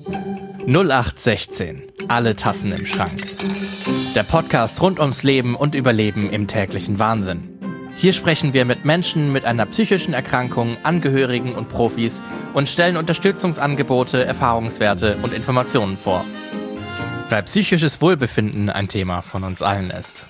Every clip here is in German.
0816. Alle Tassen im Schrank. Der Podcast rund ums Leben und Überleben im täglichen Wahnsinn. Hier sprechen wir mit Menschen mit einer psychischen Erkrankung, Angehörigen und Profis und stellen Unterstützungsangebote, Erfahrungswerte und Informationen vor. Weil psychisches Wohlbefinden ein Thema von uns allen ist.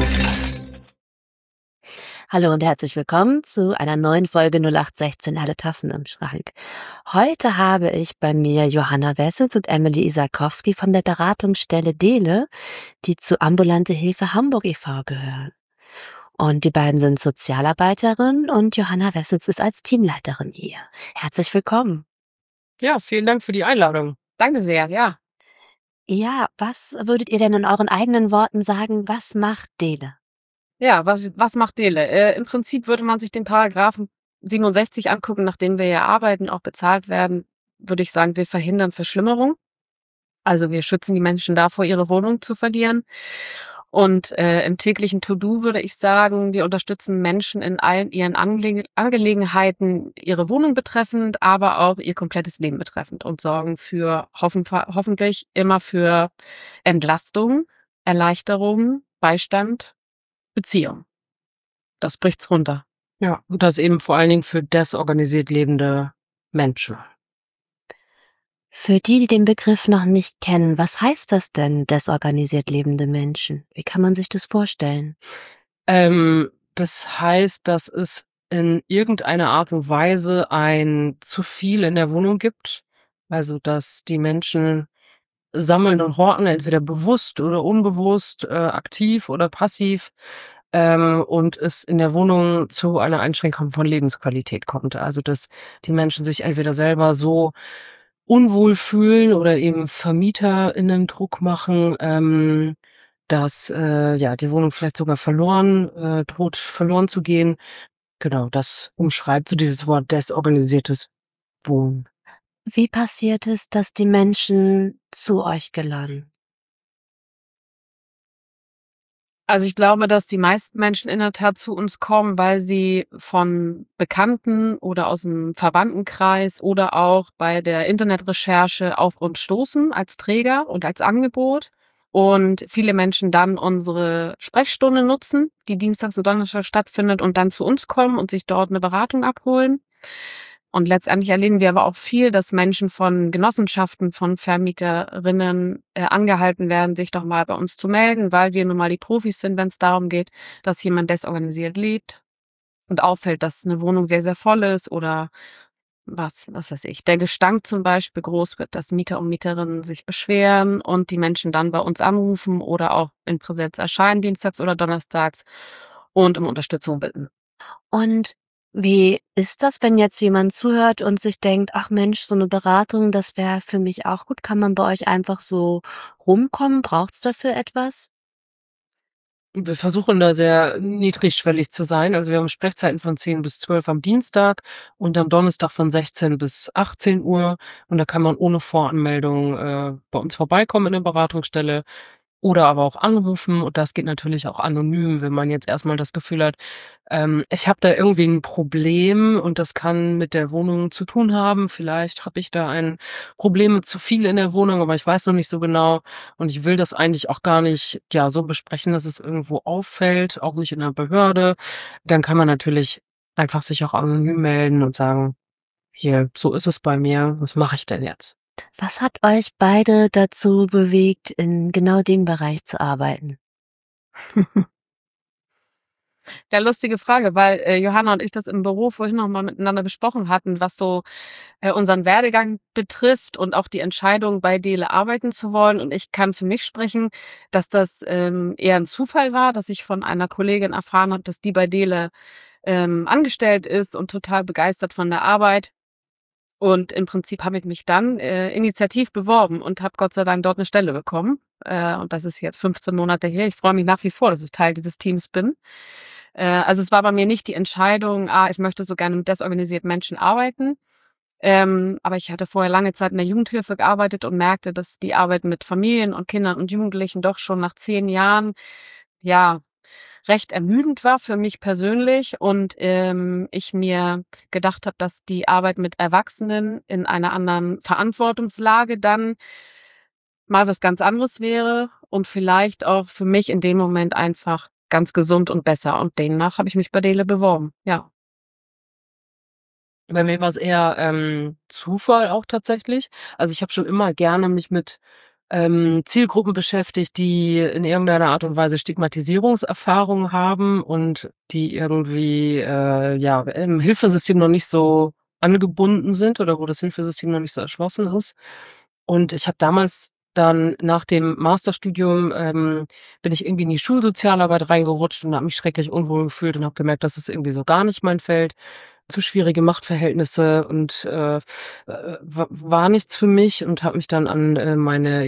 Hallo und herzlich willkommen zu einer neuen Folge 0816 Alle Tassen im Schrank. Heute habe ich bei mir Johanna Wessels und Emily Isakowski von der Beratungsstelle Dele, die zu Ambulante Hilfe Hamburg e.V. gehören. Und die beiden sind Sozialarbeiterin und Johanna Wessels ist als Teamleiterin hier. Herzlich willkommen. Ja, vielen Dank für die Einladung. Danke sehr, ja. Ja, was würdet ihr denn in euren eigenen Worten sagen, was macht Dele? Ja, was macht Dele? Im Prinzip würde man sich den Paragraphen 67 angucken, nachdem wir ja arbeiten, auch bezahlt werden, würde ich sagen, wir verhindern Verschlimmerung. Also wir schützen die Menschen davor, ihre Wohnung zu verlieren. Und im täglichen To-Do würde ich sagen, wir unterstützen Menschen in allen ihren Angelegenheiten, ihre Wohnung betreffend, aber auch ihr komplettes Leben betreffend und sorgen für hoffentlich immer für Entlastung, Erleichterung, Beistand, Beziehung. Das bricht's runter. Ja, und das eben vor allen Dingen für desorganisiert lebende Menschen. Für die den Begriff noch nicht kennen, was heißt das denn, desorganisiert lebende Menschen? Wie kann man sich das vorstellen? Das heißt, dass es in irgendeiner Art und Weise ein zu viel in der Wohnung gibt. Also, dass die Menschen sammeln und horten, entweder bewusst oder unbewusst, aktiv oder passiv, und es in der Wohnung zu einer Einschränkung von Lebensqualität kommt. Also, dass die Menschen sich entweder selber so unwohl fühlen oder eben VermieterInnen Druck machen, dass die Wohnung vielleicht sogar droht verloren zu gehen. Genau, das umschreibt so dieses Wort desorganisiertes Wohnen. Wie passiert es, dass die Menschen zu euch gelangen? Also ich glaube, dass die meisten Menschen in der Tat zu uns kommen, weil sie von Bekannten oder aus dem Verwandtenkreis oder auch bei der Internetrecherche auf uns stoßen als Träger und als Angebot. Und viele Menschen dann unsere Sprechstunde nutzen, die dienstags und donnerstags stattfindet und dann zu uns kommen und sich dort eine Beratung abholen. Und letztendlich erleben wir aber auch viel, dass Menschen von Genossenschaften, von Vermieterinnen angehalten werden, sich doch mal bei uns zu melden, weil wir nun mal die Profis sind, wenn es darum geht, dass jemand desorganisiert lebt und auffällt, dass eine Wohnung sehr, sehr voll ist oder was weiß ich, der Gestank zum Beispiel groß wird, dass Mieter und Mieterinnen sich beschweren und die Menschen dann bei uns anrufen oder auch in Präsenz erscheinen, dienstags oder donnerstags und um Unterstützung bitten. Und wie ist das, wenn jetzt jemand zuhört und sich denkt, ach Mensch, so eine Beratung, das wäre für mich auch gut. Kann man bei euch einfach so rumkommen? Braucht's dafür etwas? Wir versuchen da sehr niedrigschwellig zu sein. Also wir haben Sprechzeiten von 10 bis 12 am Dienstag und am Donnerstag von 16 bis 18 Uhr. Und da kann man ohne Voranmeldung bei uns vorbeikommen in der Beratungsstelle oder aber auch anrufen. Und das geht natürlich auch anonym, wenn man jetzt erstmal das Gefühl hat, ich habe da irgendwie ein Problem und das kann mit der Wohnung zu tun haben. Vielleicht habe ich da ein Problem mit zu viel in der Wohnung, aber ich weiß noch nicht so genau. Und ich will das eigentlich auch gar nicht so besprechen, dass es irgendwo auffällt, auch nicht in der Behörde. Dann kann man natürlich einfach sich auch anonym melden und sagen, hier, so ist es bei mir, was mache ich denn jetzt? Was hat euch beide dazu bewegt, in genau dem Bereich zu arbeiten? Ja, lustige Frage, weil Johanna und ich das im Büro vorhin noch mal miteinander besprochen hatten, was so unseren Werdegang betrifft und auch die Entscheidung, bei Dele arbeiten zu wollen. Und ich kann für mich sprechen, dass das eher ein Zufall war, dass ich von einer Kollegin erfahren habe, dass die bei Dele angestellt ist und total begeistert von der Arbeit. Und im Prinzip habe ich mich dann initiativ beworben und habe Gott sei Dank dort eine Stelle bekommen. Und das ist jetzt 15 Monate her. Ich freue mich nach wie vor, dass ich Teil dieses Teams bin. Also es war bei mir nicht die Entscheidung, ich möchte so gerne mit desorganisierten Menschen arbeiten. Aber ich hatte vorher lange Zeit in der Jugendhilfe gearbeitet und merkte, dass die Arbeit mit Familien und Kindern und Jugendlichen doch schon nach 10 Jahren, ja, recht ermüdend war für mich persönlich und ich mir gedacht habe, dass die Arbeit mit Erwachsenen in einer anderen Verantwortungslage dann mal was ganz anderes wäre und vielleicht auch für mich in dem Moment einfach ganz gesund und besser. Und demnach habe ich mich bei Dele beworben, ja. Bei mir war es eher Zufall auch tatsächlich. Also ich habe schon immer gerne mich mit Zielgruppen beschäftigt, die in irgendeiner Art und Weise Stigmatisierungserfahrungen haben und die irgendwie im Hilfesystem noch nicht so angebunden sind oder wo das Hilfesystem noch nicht so erschlossen ist. Und ich habe damals dann nach dem Masterstudium bin ich irgendwie in die Schulsozialarbeit reingerutscht und habe mich schrecklich unwohl gefühlt und habe gemerkt, das ist irgendwie so gar nicht mein Feld. Zu schwierige Machtverhältnisse und war nichts für mich und habe mich dann an meine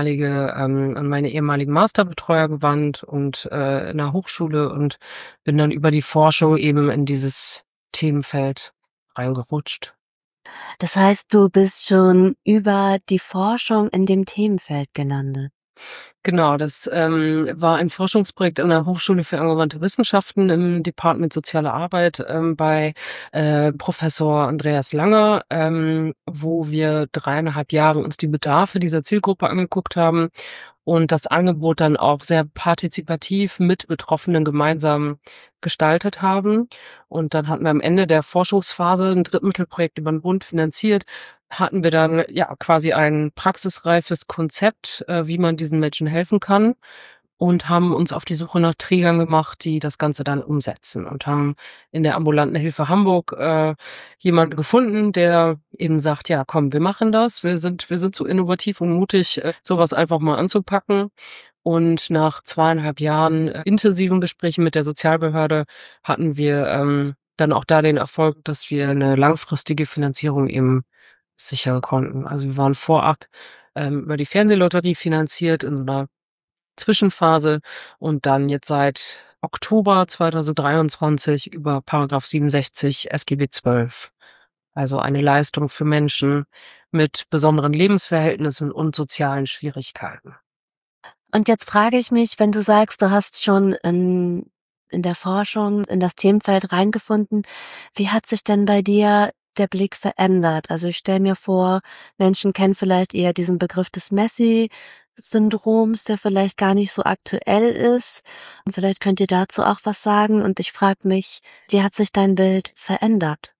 ehemaligen Masterbetreuer gewandt und in der Hochschule und bin dann über die Forschung eben in dieses Themenfeld reingerutscht. Das heißt, du bist schon über die Forschung in dem Themenfeld gelandet. Genau, das war ein Forschungsprojekt an der Hochschule für angewandte Wissenschaften im Department Soziale Arbeit bei Professor Andreas Langer, wo wir 3,5 Jahre uns die Bedarfe dieser Zielgruppe angeguckt haben und das Angebot dann auch sehr partizipativ mit Betroffenen gemeinsam gestaltet haben. Und dann hatten wir am Ende der Forschungsphase ein Drittmittelprojekt über den Bund finanziert, hatten wir dann quasi ein praxisreifes Konzept, wie man diesen Menschen helfen kann und haben uns auf die Suche nach Trägern gemacht, die das Ganze dann umsetzen und haben in der ambulanten Hilfe Hamburg jemanden gefunden, der eben sagt, ja komm, wir machen das, wir sind so innovativ und mutig, sowas einfach mal anzupacken. Und nach 2,5 Jahren intensiven Gesprächen mit der Sozialbehörde hatten wir dann auch da den Erfolg, dass wir eine langfristige Finanzierung eben sichern konnten. Also wir waren vorab über die Fernsehlotterie finanziert in so einer Zwischenphase und dann jetzt seit Oktober 2023 über Paragraph 67 SGB XII. Also eine Leistung für Menschen mit besonderen Lebensverhältnissen und sozialen Schwierigkeiten. Und jetzt frage ich mich, wenn du sagst, du hast schon in der Forschung in das Themenfeld reingefunden, wie hat sich denn bei dir der Blick verändert? Also ich stelle mir vor, Menschen kennen vielleicht eher diesen Begriff des Messi-Syndroms, der vielleicht gar nicht so aktuell ist. Und vielleicht könnt ihr dazu auch was sagen. Und ich frage mich, wie hat sich dein Bild verändert?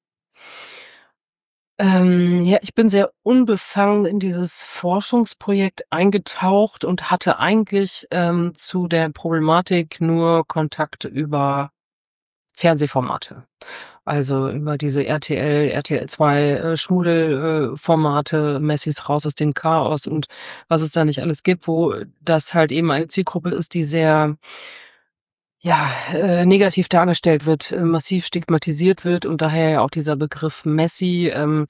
Ich bin sehr unbefangen in dieses Forschungsprojekt eingetaucht und hatte eigentlich zu der Problematik nur Kontakt über Fernsehformate. Also über diese RTL 2 Schmudelformate, Messis raus aus dem Chaos und was es da nicht alles gibt, wo das halt eben eine Zielgruppe ist, die sehr negativ dargestellt wird, massiv stigmatisiert wird und daher ja auch dieser Begriff Messi,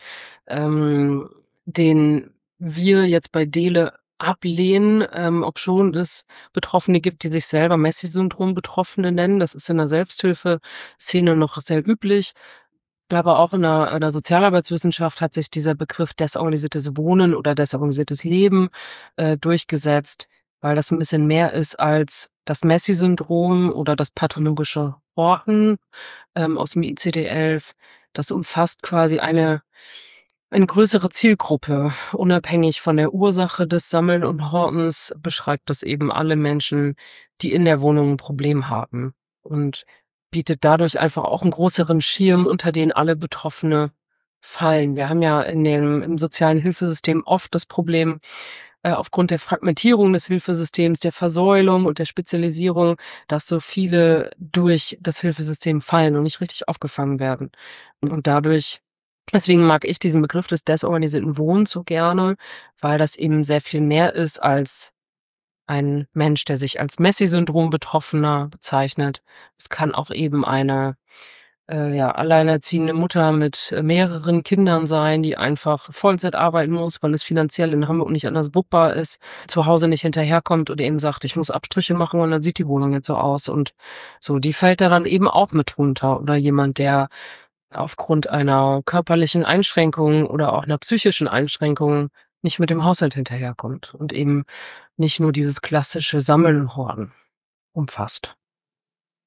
den wir jetzt bei Dele ablehnen, obschon es Betroffene gibt, die sich selber Messi-Syndrom-Betroffene nennen. Das ist in der Selbsthilfeszene noch sehr üblich. Aber auch in der Sozialarbeitswissenschaft hat sich dieser Begriff desorganisiertes Wohnen oder desorganisiertes Leben durchgesetzt, weil das ein bisschen mehr ist als das Messi-Syndrom oder das pathologische Horten aus dem ICD-11. Das umfasst quasi eine größere Zielgruppe. Unabhängig von der Ursache des Sammeln und Hortens beschreibt das eben alle Menschen, die in der Wohnung ein Problem haben und bietet dadurch einfach auch einen größeren Schirm, unter den alle Betroffene fallen. Wir haben ja im sozialen Hilfesystem oft das Problem, aufgrund der Fragmentierung des Hilfesystems, der Versäulung und der Spezialisierung, dass so viele durch das Hilfesystem fallen und nicht richtig aufgefangen werden. Und deswegen mag ich diesen Begriff des desorganisierten Wohnens so gerne, weil das eben sehr viel mehr ist als ein Mensch, der sich als Messi-Syndrom-Betroffener bezeichnet. Es kann auch eben eine alleinerziehende Mutter mit mehreren Kindern sein, die einfach Vollzeit arbeiten muss, weil es finanziell in Hamburg nicht anders wuppbar ist, zu Hause nicht hinterherkommt und eben sagt, ich muss Abstriche machen und dann sieht die Wohnung jetzt so aus. Und so, die fällt da dann eben auch mit runter. Oder jemand, der aufgrund einer körperlichen Einschränkung oder auch einer psychischen Einschränkung nicht mit dem Haushalt hinterherkommt und eben nicht nur dieses klassische Sammeln und Horten umfasst.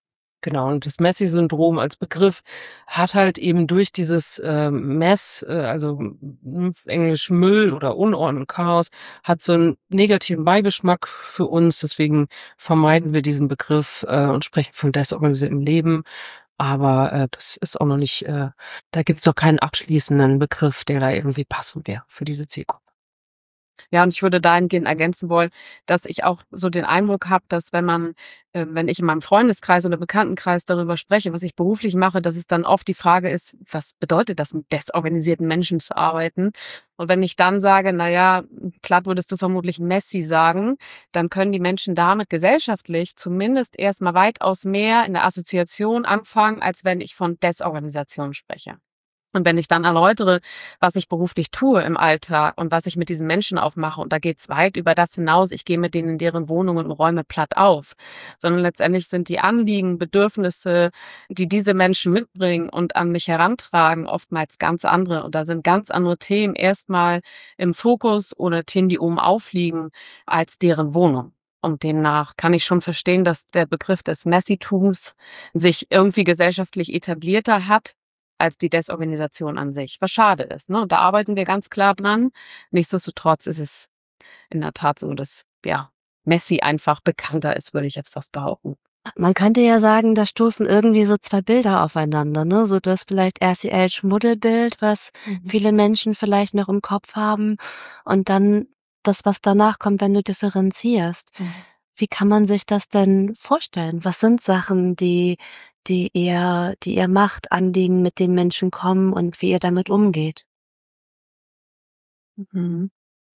Genau, und das Messi-Syndrom als Begriff hat halt eben durch dieses Mess, also Englisch Müll oder Unordnung, Chaos, hat so einen negativen Beigeschmack für uns. Deswegen vermeiden wir diesen Begriff und sprechen von desorganisiertem Leben. Aber das ist auch noch nicht, da gibt's noch keinen abschließenden Begriff, der da irgendwie passend wäre für diese Zielgruppe. Ja, und ich würde dahingehend ergänzen wollen, dass ich auch so den Eindruck habe, dass wenn ich in meinem Freundeskreis oder Bekanntenkreis darüber spreche, was ich beruflich mache, dass es dann oft die Frage ist: „Was bedeutet das, mit desorganisierten Menschen zu arbeiten?“ Und wenn ich dann sage: „Na ja, platt würdest du vermutlich Messi sagen“, dann können die Menschen damit gesellschaftlich zumindest erst mal weitaus mehr in der Assoziation anfangen, als wenn ich von Desorganisation spreche. Und wenn ich dann erläutere, was ich beruflich tue im Alltag und was ich mit diesen Menschen auch mache, und da geht's weit über das hinaus, ich gehe mit denen in deren Wohnungen und räume platt auf, sondern letztendlich sind die Anliegen, Bedürfnisse, die diese Menschen mitbringen und an mich herantragen, oftmals ganz andere. Und da sind ganz andere Themen erstmal im Fokus oder Themen, die oben aufliegen, als deren Wohnung. Und demnach kann ich schon verstehen, dass der Begriff des Messitums sich irgendwie gesellschaftlich etablierter hat als die Desorganisation an sich, was schade ist, ne? Und da arbeiten wir ganz klar dran. Nichtsdestotrotz ist es in der Tat so, dass, ja, Messi einfach bekannter ist, würde ich jetzt fast behaupten. Man könnte ja sagen, da stoßen irgendwie so 2 Bilder aufeinander, ne? So das vielleicht RTL-Schmuddelbild, was viele Menschen vielleicht noch im Kopf haben, und dann das, was danach kommt, wenn du differenzierst. Wie kann man sich das denn vorstellen? Was sind Sachen, die ihr macht, Anliegen, mit denen Menschen kommen, und wie ihr damit umgeht? Mhm.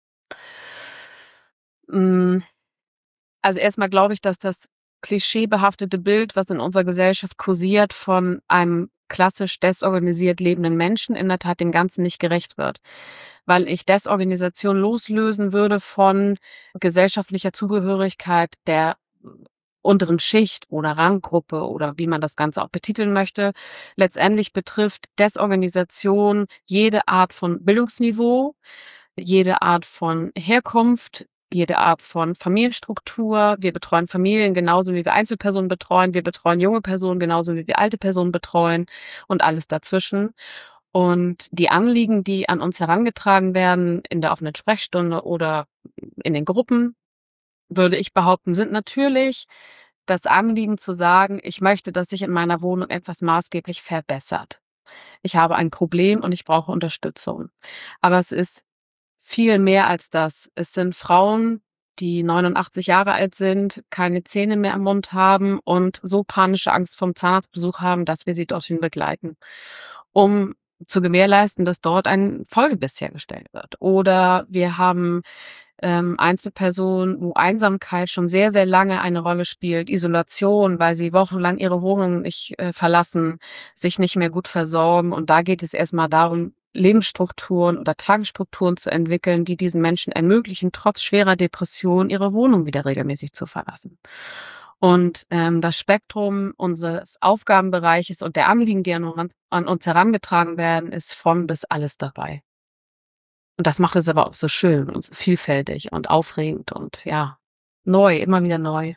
Hm, also erstmal glaube ich, dass das klischeebehaftete Bild, was in unserer Gesellschaft kursiert, von einem klassisch desorganisiert lebenden Menschen in der Tat dem Ganzen nicht gerecht wird, weil ich Desorganisation loslösen würde von gesellschaftlicher Zugehörigkeit der unteren Schicht oder Ranggruppe oder wie man das Ganze auch betiteln möchte. Letztendlich betrifft Desorganisation jede Art von Bildungsniveau, jede Art von Herkunft, jede Art von Familienstruktur. Wir betreuen Familien genauso, wie wir Einzelpersonen betreuen. Wir betreuen junge Personen genauso, wie wir alte Personen betreuen und alles dazwischen. Und die Anliegen, die an uns herangetragen werden in der offenen Sprechstunde oder in den Gruppen, würde ich behaupten, sind natürlich das Anliegen zu sagen: „Ich möchte, dass sich in meiner Wohnung etwas maßgeblich verbessert. Ich habe ein Problem und ich brauche Unterstützung.“ Aber es ist viel mehr als das. Es sind Frauen, die 89 Jahre alt sind, keine Zähne mehr im Mund haben und so panische Angst vorm Zahnarztbesuch haben, dass wir sie dorthin begleiten, um zu gewährleisten, dass dort ein Folgebiss hergestellt wird. Oder wir haben Einzelpersonen, wo Einsamkeit schon sehr, sehr lange eine Rolle spielt, Isolation, weil sie wochenlang ihre Wohnung nicht verlassen, sich nicht mehr gut versorgen. Und da geht es erstmal darum, Lebensstrukturen oder Tagesstrukturen zu entwickeln, die diesen Menschen ermöglichen, trotz schwerer Depression ihre Wohnung wieder regelmäßig zu verlassen. Und das Spektrum unseres Aufgabenbereiches und der Anliegen, die an uns herangetragen werden, ist von bis alles dabei. Und das macht es aber auch so schön und so vielfältig und aufregend und ja, neu, immer wieder neu.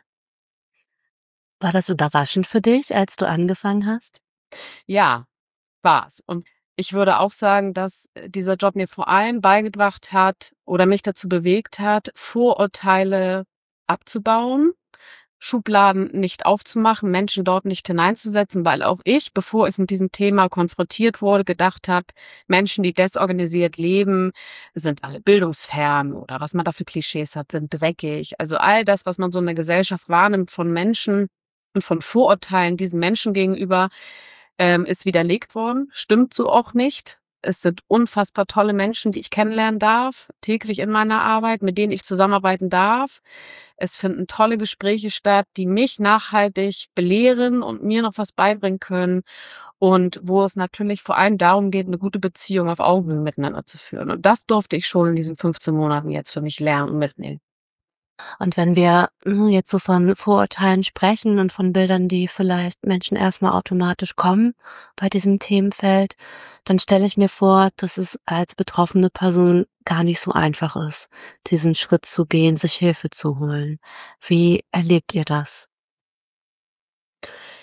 War das überraschend für dich, als du angefangen hast? Ja, war's. Und ich würde auch sagen, dass dieser Job mir vor allem beigebracht hat oder mich dazu bewegt hat, Vorurteile abzubauen, Schubladen nicht aufzumachen, Menschen dort nicht hineinzusetzen, weil auch ich, bevor ich mit diesem Thema konfrontiert wurde, gedacht habe, Menschen, die desorganisiert leben, sind alle bildungsfern oder was man da für Klischees hat, sind dreckig. Also all das, was man so in der Gesellschaft wahrnimmt von Menschen und von Vorurteilen diesen Menschen gegenüber, ist widerlegt worden. Stimmt so auch nicht. Es sind unfassbar tolle Menschen, die ich kennenlernen darf, täglich in meiner Arbeit, mit denen ich zusammenarbeiten darf. Es finden tolle Gespräche statt, die mich nachhaltig belehren und mir noch was beibringen können und wo es natürlich vor allem darum geht, eine gute Beziehung auf Augenhöhe miteinander zu führen. Und das durfte ich schon in diesen 15 Monaten jetzt für mich lernen und mitnehmen. Und wenn wir jetzt so von Vorurteilen sprechen und von Bildern, die vielleicht Menschen erstmal automatisch kommen bei diesem Themenfeld, dann stelle ich mir vor, dass es als betroffene Person gar nicht so einfach ist, diesen Schritt zu gehen, sich Hilfe zu holen. Wie erlebt ihr das?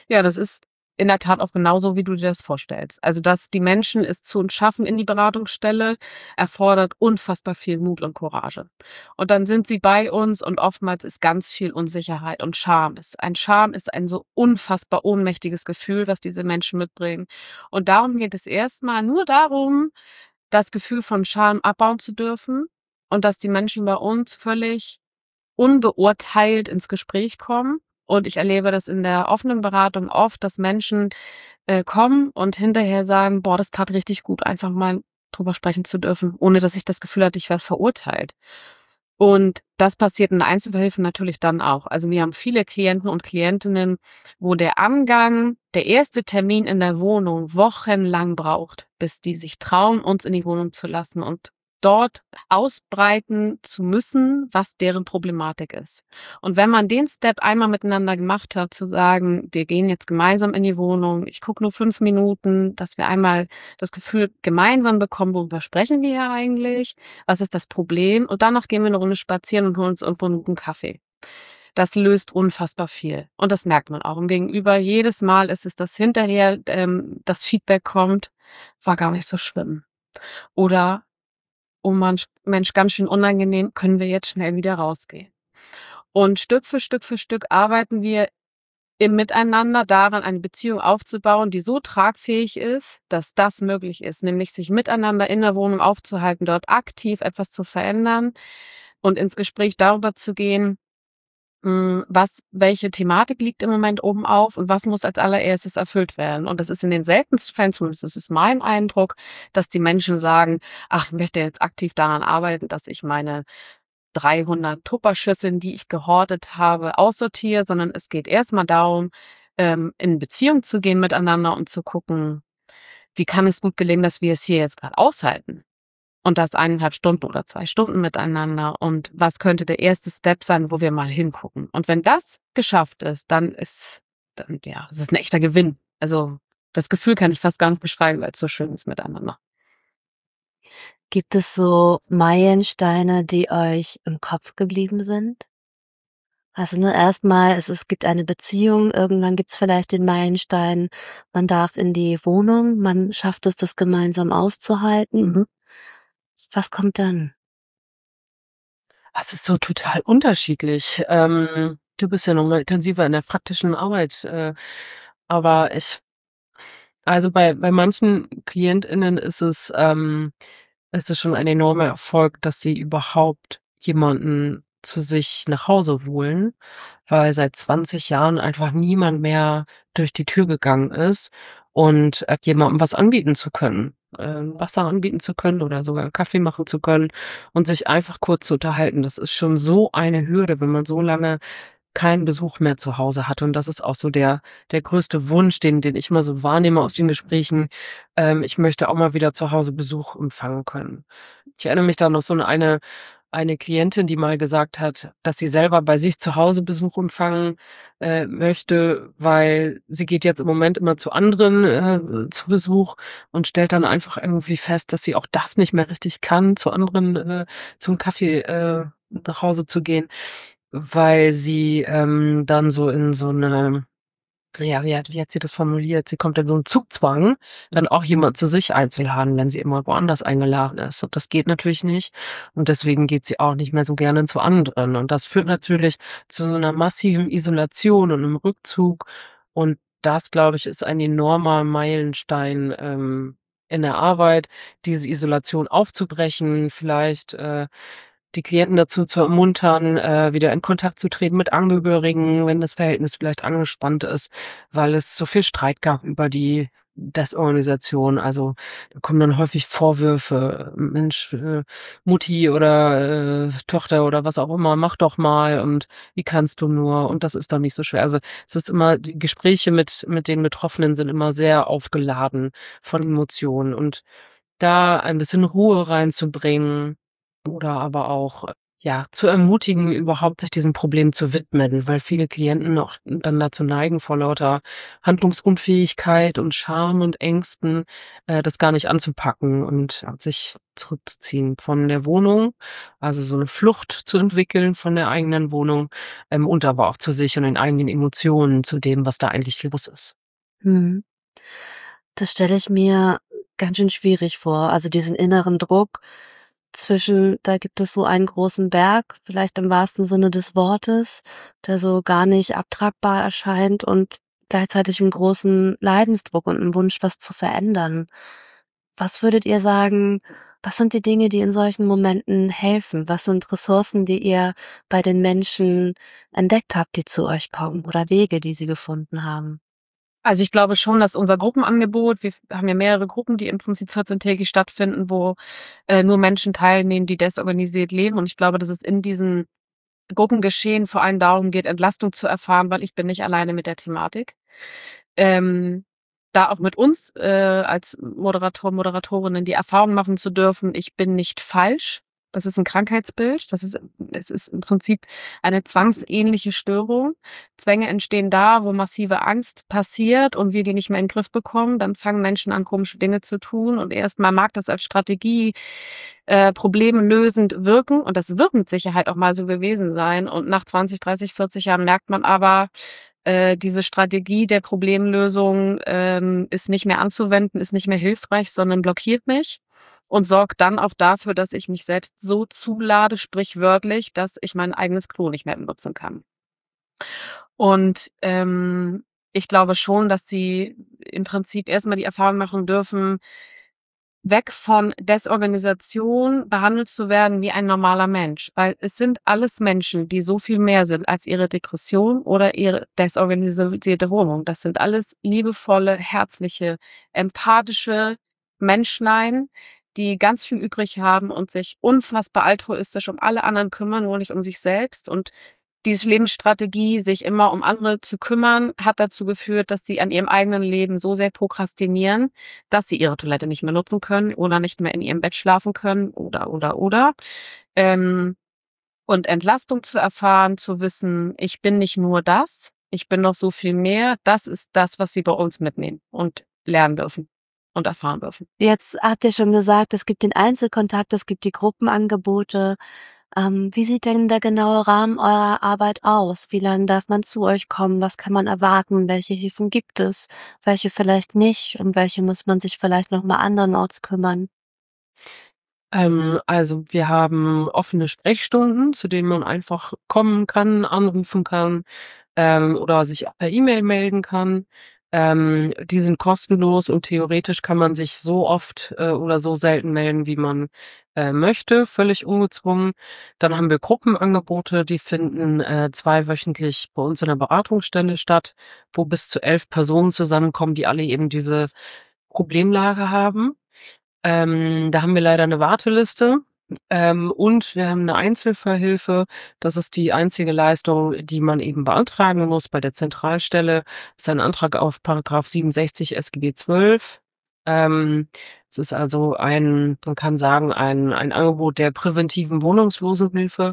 Ja, das ist in der Tat auch genauso, wie du dir das vorstellst. Also, dass die Menschen es zu uns schaffen in die Beratungsstelle, erfordert unfassbar viel Mut und Courage. Und dann sind sie bei uns und oftmals ist ganz viel Unsicherheit und Scham. Scham ist ein so unfassbar ohnmächtiges Gefühl, was diese Menschen mitbringen. Und darum geht es erstmal nur darum, das Gefühl von Scham abbauen zu dürfen und dass die Menschen bei uns völlig unbeurteilt ins Gespräch kommen. Und ich erlebe das in der offenen Beratung oft, dass Menschen kommen und hinterher sagen, boah, das tat richtig gut, einfach mal drüber sprechen zu dürfen, ohne dass ich das Gefühl hatte, ich werde verurteilt. Und das passiert in der Einzelhilfe natürlich dann auch. Also wir haben viele Klienten und Klientinnen, wo der Angang, der erste Termin in der Wohnung wochenlang braucht, bis die sich trauen, uns in die Wohnung zu lassen und dort ausbreiten zu müssen, was deren Problematik ist. Und wenn man den Step einmal miteinander gemacht hat, zu sagen, wir gehen jetzt gemeinsam in die Wohnung, ich gucke nur 5 Minuten, dass wir einmal das Gefühl gemeinsam bekommen, worüber sprechen wir hier eigentlich, was ist das Problem, und danach gehen wir eine Runde spazieren und holen uns irgendwo einen guten Kaffee. Das löst unfassbar viel. Und das merkt man auch. Und gegenüber jedes Mal ist es, dass hinterher das Feedback kommt, war gar nicht so schlimm. Oder oh Mensch, ganz schön unangenehm, können wir jetzt schnell wieder rausgehen. Und Stück für Stück arbeiten wir im Miteinander daran, eine Beziehung aufzubauen, die so tragfähig ist, dass das möglich ist, nämlich sich miteinander in der Wohnung aufzuhalten, dort aktiv etwas zu verändern und ins Gespräch darüber zu gehen, welche Thematik liegt im Moment oben auf und was muss als allererstes erfüllt werden. Und das ist in den seltensten Fällen, zumindest das ist mein Eindruck, dass die Menschen sagen, ach, ich möchte jetzt aktiv daran arbeiten, dass ich meine 300 Tupperschüsseln, die ich gehortet habe, aussortiere, sondern es geht erstmal darum, in Beziehung zu gehen miteinander und zu gucken, wie kann es gut gelingen, dass wir es hier jetzt gerade aushalten. Und das 1,5 Stunden oder 2 Stunden miteinander. Und was könnte der erste Step sein, wo wir mal hingucken? Und wenn das geschafft ist, es ist ein echter Gewinn. Also das Gefühl kann ich fast gar nicht beschreiben, weil es so schön ist miteinander. Gibt es so Meilensteine, die euch im Kopf geblieben sind? Also erstmal, es gibt eine Beziehung, irgendwann gibt's vielleicht den Meilenstein, man darf in die Wohnung, man schafft es, das gemeinsam auszuhalten. Was kommt dann? Das ist so total unterschiedlich. Du bist ja noch mal intensiver in der praktischen Arbeit, aber also bei manchen KlientInnen ist es schon ein enormer Erfolg, dass sie überhaupt jemanden zu sich nach Hause holen, weil seit 20 Jahren einfach niemand mehr durch die Tür gegangen ist und jemandem was anbieten zu können, Wasser anbieten zu können oder sogar Kaffee machen zu können und sich einfach kurz zu unterhalten. Das ist schon so eine Hürde, wenn man so lange keinen Besuch mehr zu Hause hatte. Und das ist auch so der größte Wunsch, den ich immer so wahrnehme aus den Gesprächen. Ich möchte auch mal wieder zu Hause Besuch empfangen können. Ich erinnere mich da noch so an eine Klientin, die mal gesagt hat, dass sie selber bei sich zu Hause Besuch empfangen möchte, weil sie geht jetzt im Moment immer zu anderen zu Besuch und stellt dann einfach irgendwie fest, dass sie auch das nicht mehr richtig kann, zu anderen zum Kaffee nach Hause zu gehen, weil sie dann so in so eine, ja, wie hat sie das formuliert? Sie kommt in so einen Zugzwang, dann auch jemand zu sich einzuladen, wenn sie immer woanders eingeladen ist. Und das geht natürlich nicht. Und deswegen geht sie auch nicht mehr so gerne zu anderen. Und das führt natürlich zu so einer massiven Isolation und einem Rückzug. Und das, glaube ich, ist ein enormer Meilenstein in der Arbeit, diese Isolation aufzubrechen, vielleicht die Klienten dazu zu ermuntern, wieder in Kontakt zu treten mit Angehörigen, wenn das Verhältnis vielleicht angespannt ist, weil es so viel Streit gab über die Desorganisation. Also da kommen dann häufig Vorwürfe, Mensch, Mutti oder Tochter oder was auch immer, mach doch mal und wie kannst du nur und das ist doch nicht so schwer. Also es ist immer, die Gespräche mit den Betroffenen sind immer sehr aufgeladen von Emotionen und da ein bisschen Ruhe reinzubringen oder aber auch zu ermutigen, überhaupt sich diesem Problem zu widmen, weil viele Klienten auch dann dazu neigen, vor lauter Handlungsunfähigkeit und Scham und Ängsten, das gar nicht anzupacken und sich zurückzuziehen von der Wohnung, also so eine Flucht zu entwickeln von der eigenen Wohnung, und aber auch zu sich und den eigenen Emotionen, zu dem, was da eigentlich los ist. Hm. Das stelle ich mir ganz schön schwierig vor. Also diesen inneren Druck da gibt es so einen großen Berg, vielleicht im wahrsten Sinne des Wortes, der so gar nicht abtragbar erscheint und gleichzeitig einen großen Leidensdruck und einen Wunsch, was zu verändern. Was würdet ihr sagen, was sind die Dinge, die in solchen Momenten helfen? Was sind Ressourcen, die ihr bei den Menschen entdeckt habt, die zu euch kommen oder Wege, die sie gefunden haben? Also ich glaube schon, dass unser Gruppenangebot, wir haben ja mehrere Gruppen, die im Prinzip 14-tägig stattfinden, wo nur Menschen teilnehmen, die desorganisiert leben. Und ich glaube, dass es in diesen Gruppengeschehen vor allem darum geht, Entlastung zu erfahren, weil ich bin nicht alleine mit der Thematik. Da auch mit uns als Moderatorinnen die Erfahrung machen zu dürfen, ich bin nicht falsch. Das ist ein Krankheitsbild. Es ist im Prinzip eine zwangsähnliche Störung. Zwänge entstehen da, wo massive Angst passiert und wir die nicht mehr in den Griff bekommen. Dann fangen Menschen an, komische Dinge zu tun. Und erstmal mag das als Strategie problemlösend wirken. Und das wird mit Sicherheit auch mal so gewesen sein. Und nach 20, 30, 40 Jahren merkt man aber, diese Strategie der Problemlösung ist nicht mehr anzuwenden, ist nicht mehr hilfreich, sondern blockiert mich und sorgt dann auch dafür, dass ich mich selbst so zulade, sprichwörtlich, dass ich mein eigenes Klo nicht mehr benutzen kann. Und ich glaube schon, dass sie im Prinzip erstmal die Erfahrung machen dürfen, weg von Desorganisation behandelt zu werden wie ein normaler Mensch. Weil es sind alles Menschen, die so viel mehr sind als ihre Depression oder ihre desorganisierte Wohnung. Das sind alles liebevolle, herzliche, empathische Menschlein, die ganz viel übrig haben und sich unfassbar altruistisch um alle anderen kümmern, nur nicht um sich selbst. Und diese Lebensstrategie, sich immer um andere zu kümmern, hat dazu geführt, dass sie an ihrem eigenen Leben so sehr prokrastinieren, dass sie ihre Toilette nicht mehr nutzen können oder nicht mehr in ihrem Bett schlafen können oder. Und Entlastung zu erfahren, zu wissen, ich bin nicht nur das, ich bin noch so viel mehr, das ist das, was sie bei uns mitnehmen und lernen dürfen und erfahren dürfen. Jetzt habt ihr schon gesagt, es gibt den Einzelkontakt, es gibt die Gruppenangebote. Wie sieht denn der genaue Rahmen eurer Arbeit aus? Wie lange darf man zu euch kommen? Was kann man erwarten? Welche Hilfen gibt es? Welche vielleicht nicht? Um welche muss man sich vielleicht noch mal andernorts kümmern? Also wir haben offene Sprechstunden, zu denen man einfach kommen kann, anrufen kann, oder sich auch per E-Mail melden kann. Die sind kostenlos und theoretisch kann man sich so oft oder so selten melden, wie man möchte, völlig ungezwungen. Dann haben wir Gruppenangebote, die finden zweiwöchentlich bei uns in der Beratungsstelle statt, wo bis zu 11 Personen zusammenkommen, die alle eben diese Problemlage haben. Da haben wir leider eine Warteliste. Und wir haben eine Einzelfallhilfe. Das ist die einzige Leistung, die man eben beantragen muss bei der Zentralstelle. Das ist ein Antrag auf Paragraph 67 SGB 12. Es ist also man kann sagen, ein Angebot der präventiven Wohnungslosenhilfe.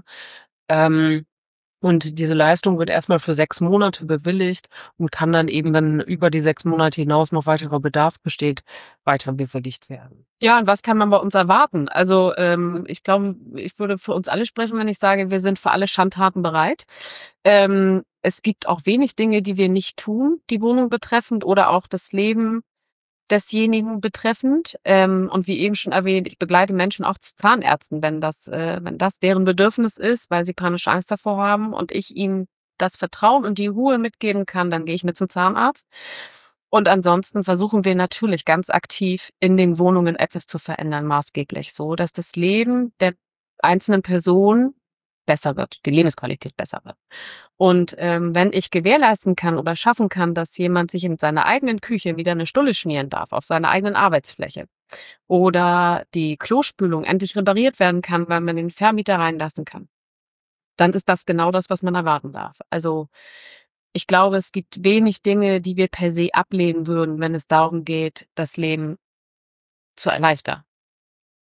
Und diese Leistung wird erstmal für 6 Monate bewilligt und kann dann eben, wenn über die 6 Monate hinaus noch weiterer Bedarf besteht, weiter bewilligt werden. Ja, und was kann man bei uns erwarten? Also ich glaube, ich würde für uns alle sprechen, wenn ich sage, wir sind für alle Schandtaten bereit. Es gibt auch wenig Dinge, die wir nicht tun, die Wohnung betreffend oder auch das Leben desjenigen betreffend. Und wie eben schon erwähnt, ich begleite Menschen auch zu Zahnärzten, wenn das deren Bedürfnis ist, weil sie panische Angst davor haben und ich ihnen das Vertrauen und die Ruhe mitgeben kann, dann gehe ich mit zum Zahnarzt. Und ansonsten versuchen wir natürlich ganz aktiv in den Wohnungen etwas zu verändern, maßgeblich, so dass das Leben der einzelnen Person besser wird, die Lebensqualität besser wird. Und wenn ich gewährleisten kann oder schaffen kann, dass jemand sich in seiner eigenen Küche wieder eine Stulle schmieren darf, auf seiner eigenen Arbeitsfläche, oder die Klospülung endlich repariert werden kann, weil man den Vermieter reinlassen kann, dann ist das genau das, was man erwarten darf. Also ich glaube, es gibt wenig Dinge, die wir per se ablehnen würden, wenn es darum geht, das Leben zu erleichtern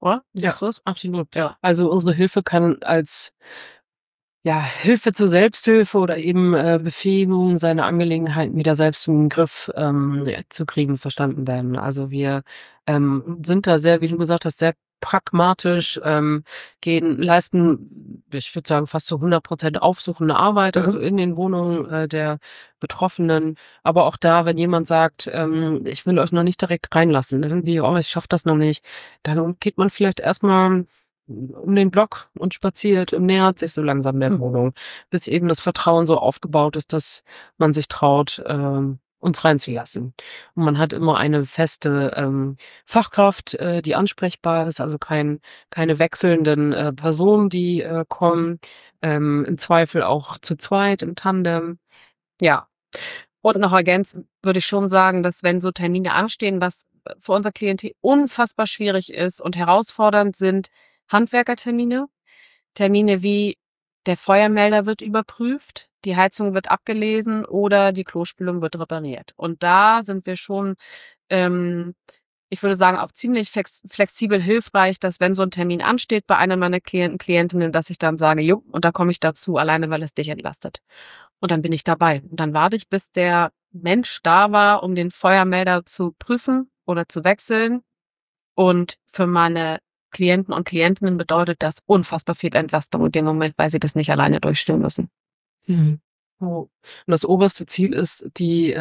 oder? Ja, Siehst du es? absolut. Ja. Also unsere Hilfe kann als Hilfe zur Selbsthilfe oder eben Befähigung, seine Angelegenheiten wieder selbst in den Griff zu kriegen, verstanden werden. Also wir sind da sehr, wie du gesagt hast, sehr pragmatisch, leisten, ich würde sagen, fast zu 100% aufsuchende Arbeit, also in den Wohnungen der Betroffenen. Aber auch da, wenn jemand sagt, ich will euch noch nicht direkt reinlassen, irgendwie, ich schaffe das noch nicht, dann geht man vielleicht erstmal um den Block und spaziert und nähert sich so langsam der Wohnung, bis eben das Vertrauen so aufgebaut ist, dass man sich traut, uns reinzulassen. Und man hat immer eine feste Fachkraft, die ansprechbar ist, also keine wechselnden Personen, die kommen, im Zweifel auch zu zweit, im Tandem. Ja. Und noch ergänzend würde ich schon sagen, dass wenn so Termine anstehen, was für unser Klientel unfassbar schwierig ist und herausfordernd sind, Handwerkertermine, Termine wie der Feuermelder wird überprüft, die Heizung wird abgelesen oder die Klospülung wird repariert. Und da sind wir schon, ich würde sagen, auch ziemlich flexibel hilfreich, dass wenn so ein Termin ansteht bei einer meiner Klientinnen, dass ich dann sage, jo, und da komme ich dazu, alleine weil es dich entlastet. Und dann bin ich dabei. Und dann warte ich, bis der Mensch da war, um den Feuermelder zu prüfen oder zu wechseln. Und für meine Klienten und Klientinnen bedeutet das unfassbar viel Entlastung in dem Moment, weil sie das nicht alleine durchstehen müssen. Mhm. Und das oberste Ziel ist, die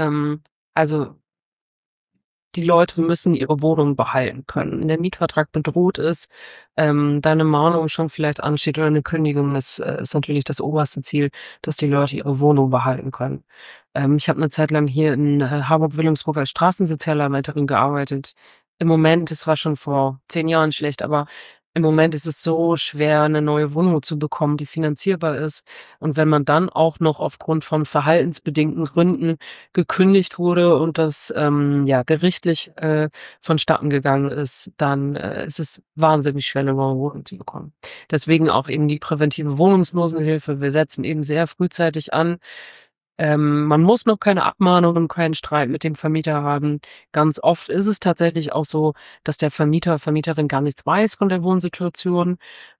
Leute müssen ihre Wohnung behalten können. Wenn der Mietvertrag bedroht ist, deine Mahnung schon vielleicht ansteht oder eine Kündigung, ist natürlich das oberste Ziel, dass die Leute ihre Wohnung behalten können. Ich habe eine Zeit lang hier in Harburg-Wilhelmsburg als Straßensozialarbeiterin gearbeitet. Im Moment, es war schon vor 10 Jahren schlecht, aber im Moment ist es so schwer, eine neue Wohnung zu bekommen, die finanzierbar ist. Und wenn man dann auch noch aufgrund von verhaltensbedingten Gründen gekündigt wurde und das gerichtlich vonstatten gegangen ist, dann ist es wahnsinnig schwer, eine neue Wohnung zu bekommen. Deswegen auch eben die präventive Wohnungslosenhilfe. Wir setzen eben sehr frühzeitig an. Man muss noch keine Abmahnung und keinen Streit mit dem Vermieter haben. Ganz oft ist es tatsächlich auch so, dass der Vermieterin gar nichts weiß von der Wohnsituation.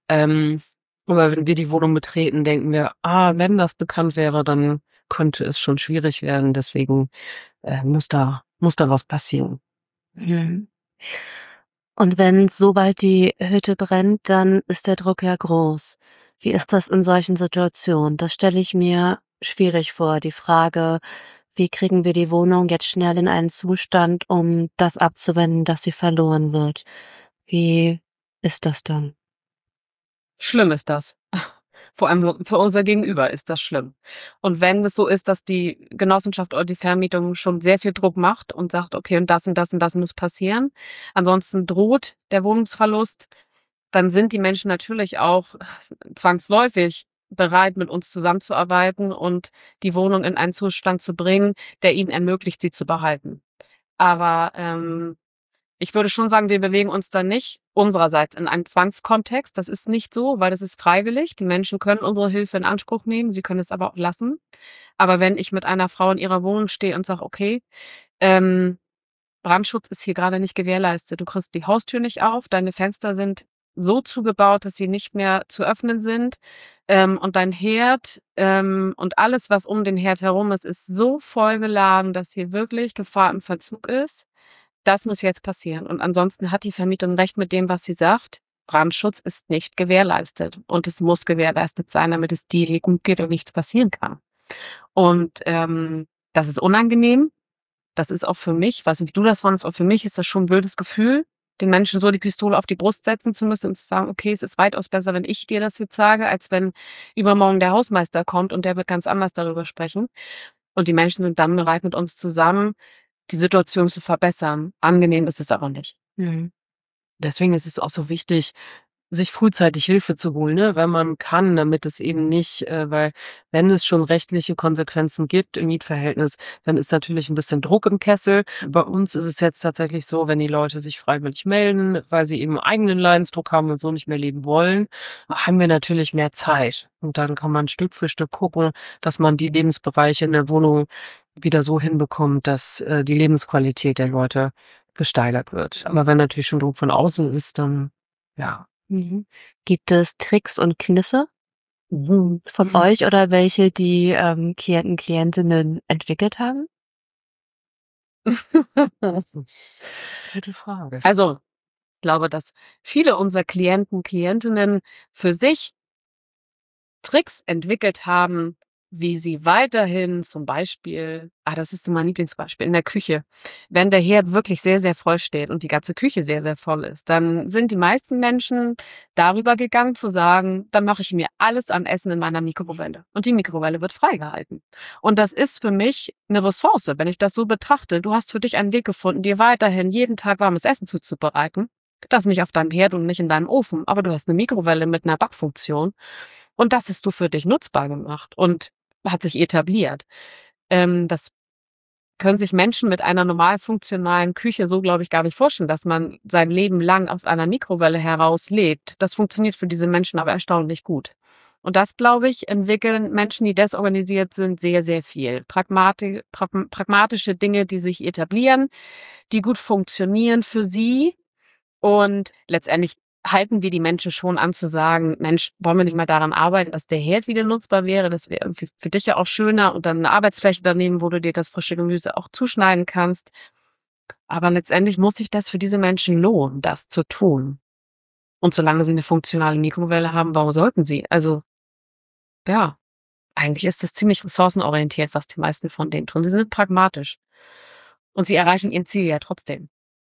Aber wenn wir die Wohnung betreten, denken wir, wenn das bekannt wäre, dann könnte es schon schwierig werden. Deswegen muss da was passieren. Mhm. Und wenn sobald die Hütte brennt, dann ist der Druck ja groß. Wie ist das in solchen Situationen? Das stelle ich mir schwierig vor. Die Frage, wie kriegen wir die Wohnung jetzt schnell in einen Zustand, um das abzuwenden, dass sie verloren wird? Wie ist das dann? Schlimm ist das. Vor allem für unser Gegenüber ist das schlimm. Und wenn es so ist, dass die Genossenschaft oder die Vermietung schon sehr viel Druck macht und sagt, okay, und das und das und das muss passieren, ansonsten droht der Wohnungsverlust, dann sind die Menschen natürlich auch zwangsläufig bereit, mit uns zusammenzuarbeiten und die Wohnung in einen Zustand zu bringen, der ihnen ermöglicht, sie zu behalten. Aber ich würde schon sagen, wir bewegen uns da nicht unsererseits in einem Zwangskontext. Das ist nicht so, weil das ist freiwillig. Die Menschen können unsere Hilfe in Anspruch nehmen, sie können es aber auch lassen. Aber wenn ich mit einer Frau in ihrer Wohnung stehe und sage, okay, Brandschutz ist hier gerade nicht gewährleistet, du kriegst die Haustür nicht auf, deine Fenster sind so zugebaut, dass sie nicht mehr zu öffnen sind, und dein Herd und alles, was um den Herd herum ist so vollgeladen, dass hier wirklich Gefahr im Verzug ist. Das muss jetzt passieren. Und ansonsten hat die Vermietung recht mit dem, was sie sagt. Brandschutz ist nicht gewährleistet. Und es muss gewährleistet sein, damit es dir gut geht und nichts passieren kann. Und das ist unangenehm. Das ist auch für mich, weiß nicht, wie du das fandest, aber für mich ist das schon ein blödes Gefühl, den Menschen so die Pistole auf die Brust setzen zu müssen und zu sagen, okay, es ist weitaus besser, wenn ich dir das jetzt sage, als wenn übermorgen der Hausmeister kommt und der wird ganz anders darüber sprechen. Und die Menschen sind dann bereit, mit uns zusammen die Situation zu verbessern. Angenehm ist es aber nicht. Mhm. Deswegen ist es auch so wichtig, sich frühzeitig Hilfe zu holen, ne, wenn man kann, damit es eben nicht, weil wenn es schon rechtliche Konsequenzen gibt im Mietverhältnis, dann ist natürlich ein bisschen Druck im Kessel. Bei uns ist es jetzt tatsächlich so, wenn die Leute sich freiwillig melden, weil sie eben eigenen Leidensdruck haben und so nicht mehr leben wollen, haben wir natürlich mehr Zeit. Und dann kann man Stück für Stück gucken, dass man die Lebensbereiche in der Wohnung wieder so hinbekommt, dass die Lebensqualität der Leute gesteigert wird. Aber wenn natürlich schon Druck von außen ist, dann Ja. Gibt es Tricks und Kniffe von euch oder welche die Klienten, Klientinnen entwickelt haben? Gute Frage. Also, ich glaube, dass viele unserer Klienten, Klientinnen für sich Tricks entwickelt haben, wie sie weiterhin zum Beispiel, das ist so mein Lieblingsbeispiel, in der Küche. Wenn der Herd wirklich sehr, sehr voll steht und die ganze Küche sehr, sehr voll ist, dann sind die meisten Menschen darüber gegangen zu sagen, dann mache ich mir alles an Essen in meiner Mikrowelle. Und die Mikrowelle wird freigehalten. Und das ist für mich eine Ressource, wenn ich das so betrachte. Du hast für dich einen Weg gefunden, dir weiterhin jeden Tag warmes Essen zuzubereiten. Das nicht auf deinem Herd und nicht in deinem Ofen, aber du hast eine Mikrowelle mit einer Backfunktion. Und das hast du für dich nutzbar gemacht und hat sich etabliert. Das können sich Menschen mit einer normal funktionalen Küche so, glaube ich, gar nicht vorstellen, dass man sein Leben lang aus einer Mikrowelle heraus lebt. Das funktioniert für diese Menschen aber erstaunlich gut. Und das, glaube ich, entwickeln Menschen, die desorganisiert sind, sehr, sehr viel. Pragmatische Dinge, die sich etablieren, die gut funktionieren für sie. Und letztendlich halten wir die Menschen schon an zu sagen, Mensch, wollen wir nicht mal daran arbeiten, dass der Herd wieder nutzbar wäre? Das wäre irgendwie für dich ja auch schöner und dann eine Arbeitsfläche daneben, wo du dir das frische Gemüse auch zuschneiden kannst. Aber letztendlich muss sich das für diese Menschen lohnen, das zu tun. Und solange sie eine funktionale Mikrowelle haben, warum sollten sie? Also, ja, eigentlich ist das ziemlich ressourcenorientiert, was die meisten von denen tun. Sie sind pragmatisch. Und sie erreichen ihr Ziel ja trotzdem.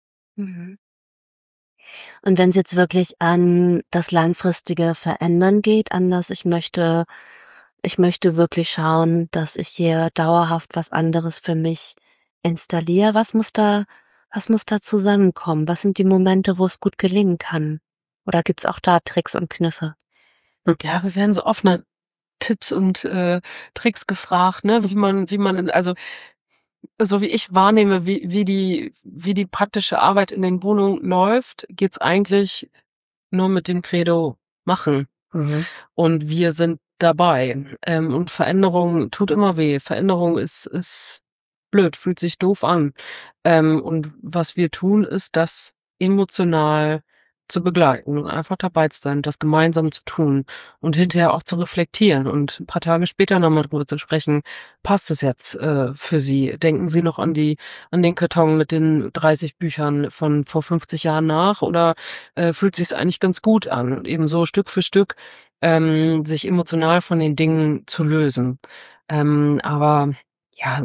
Und wenn es jetzt wirklich an das langfristige Verändern geht, an das ich möchte wirklich schauen, dass ich hier dauerhaft was anderes für mich installiere, was muss da zusammenkommen? Was sind die Momente, wo es gut gelingen kann? Oder gibt's auch da Tricks und Kniffe? Ja, wir werden so oft nach Tipps und Tricks gefragt, ne, wie man, also so wie ich wahrnehme, wie die praktische Arbeit in den Wohnungen läuft, geht's eigentlich nur mit dem Credo machen. Und wir sind dabei. Und Veränderung tut immer weh. Veränderung ist blöd, fühlt sich doof an. Und was wir tun, ist, das emotional zu begleiten und einfach dabei zu sein, das gemeinsam zu tun und hinterher auch zu reflektieren und ein paar Tage später nochmal drüber zu sprechen, passt es jetzt für Sie? Denken Sie noch an den Karton mit den 30 Büchern von vor 50 Jahren nach oder fühlt sich es eigentlich ganz gut an? Und eben so Stück für Stück sich emotional von den Dingen zu lösen. Aber ja,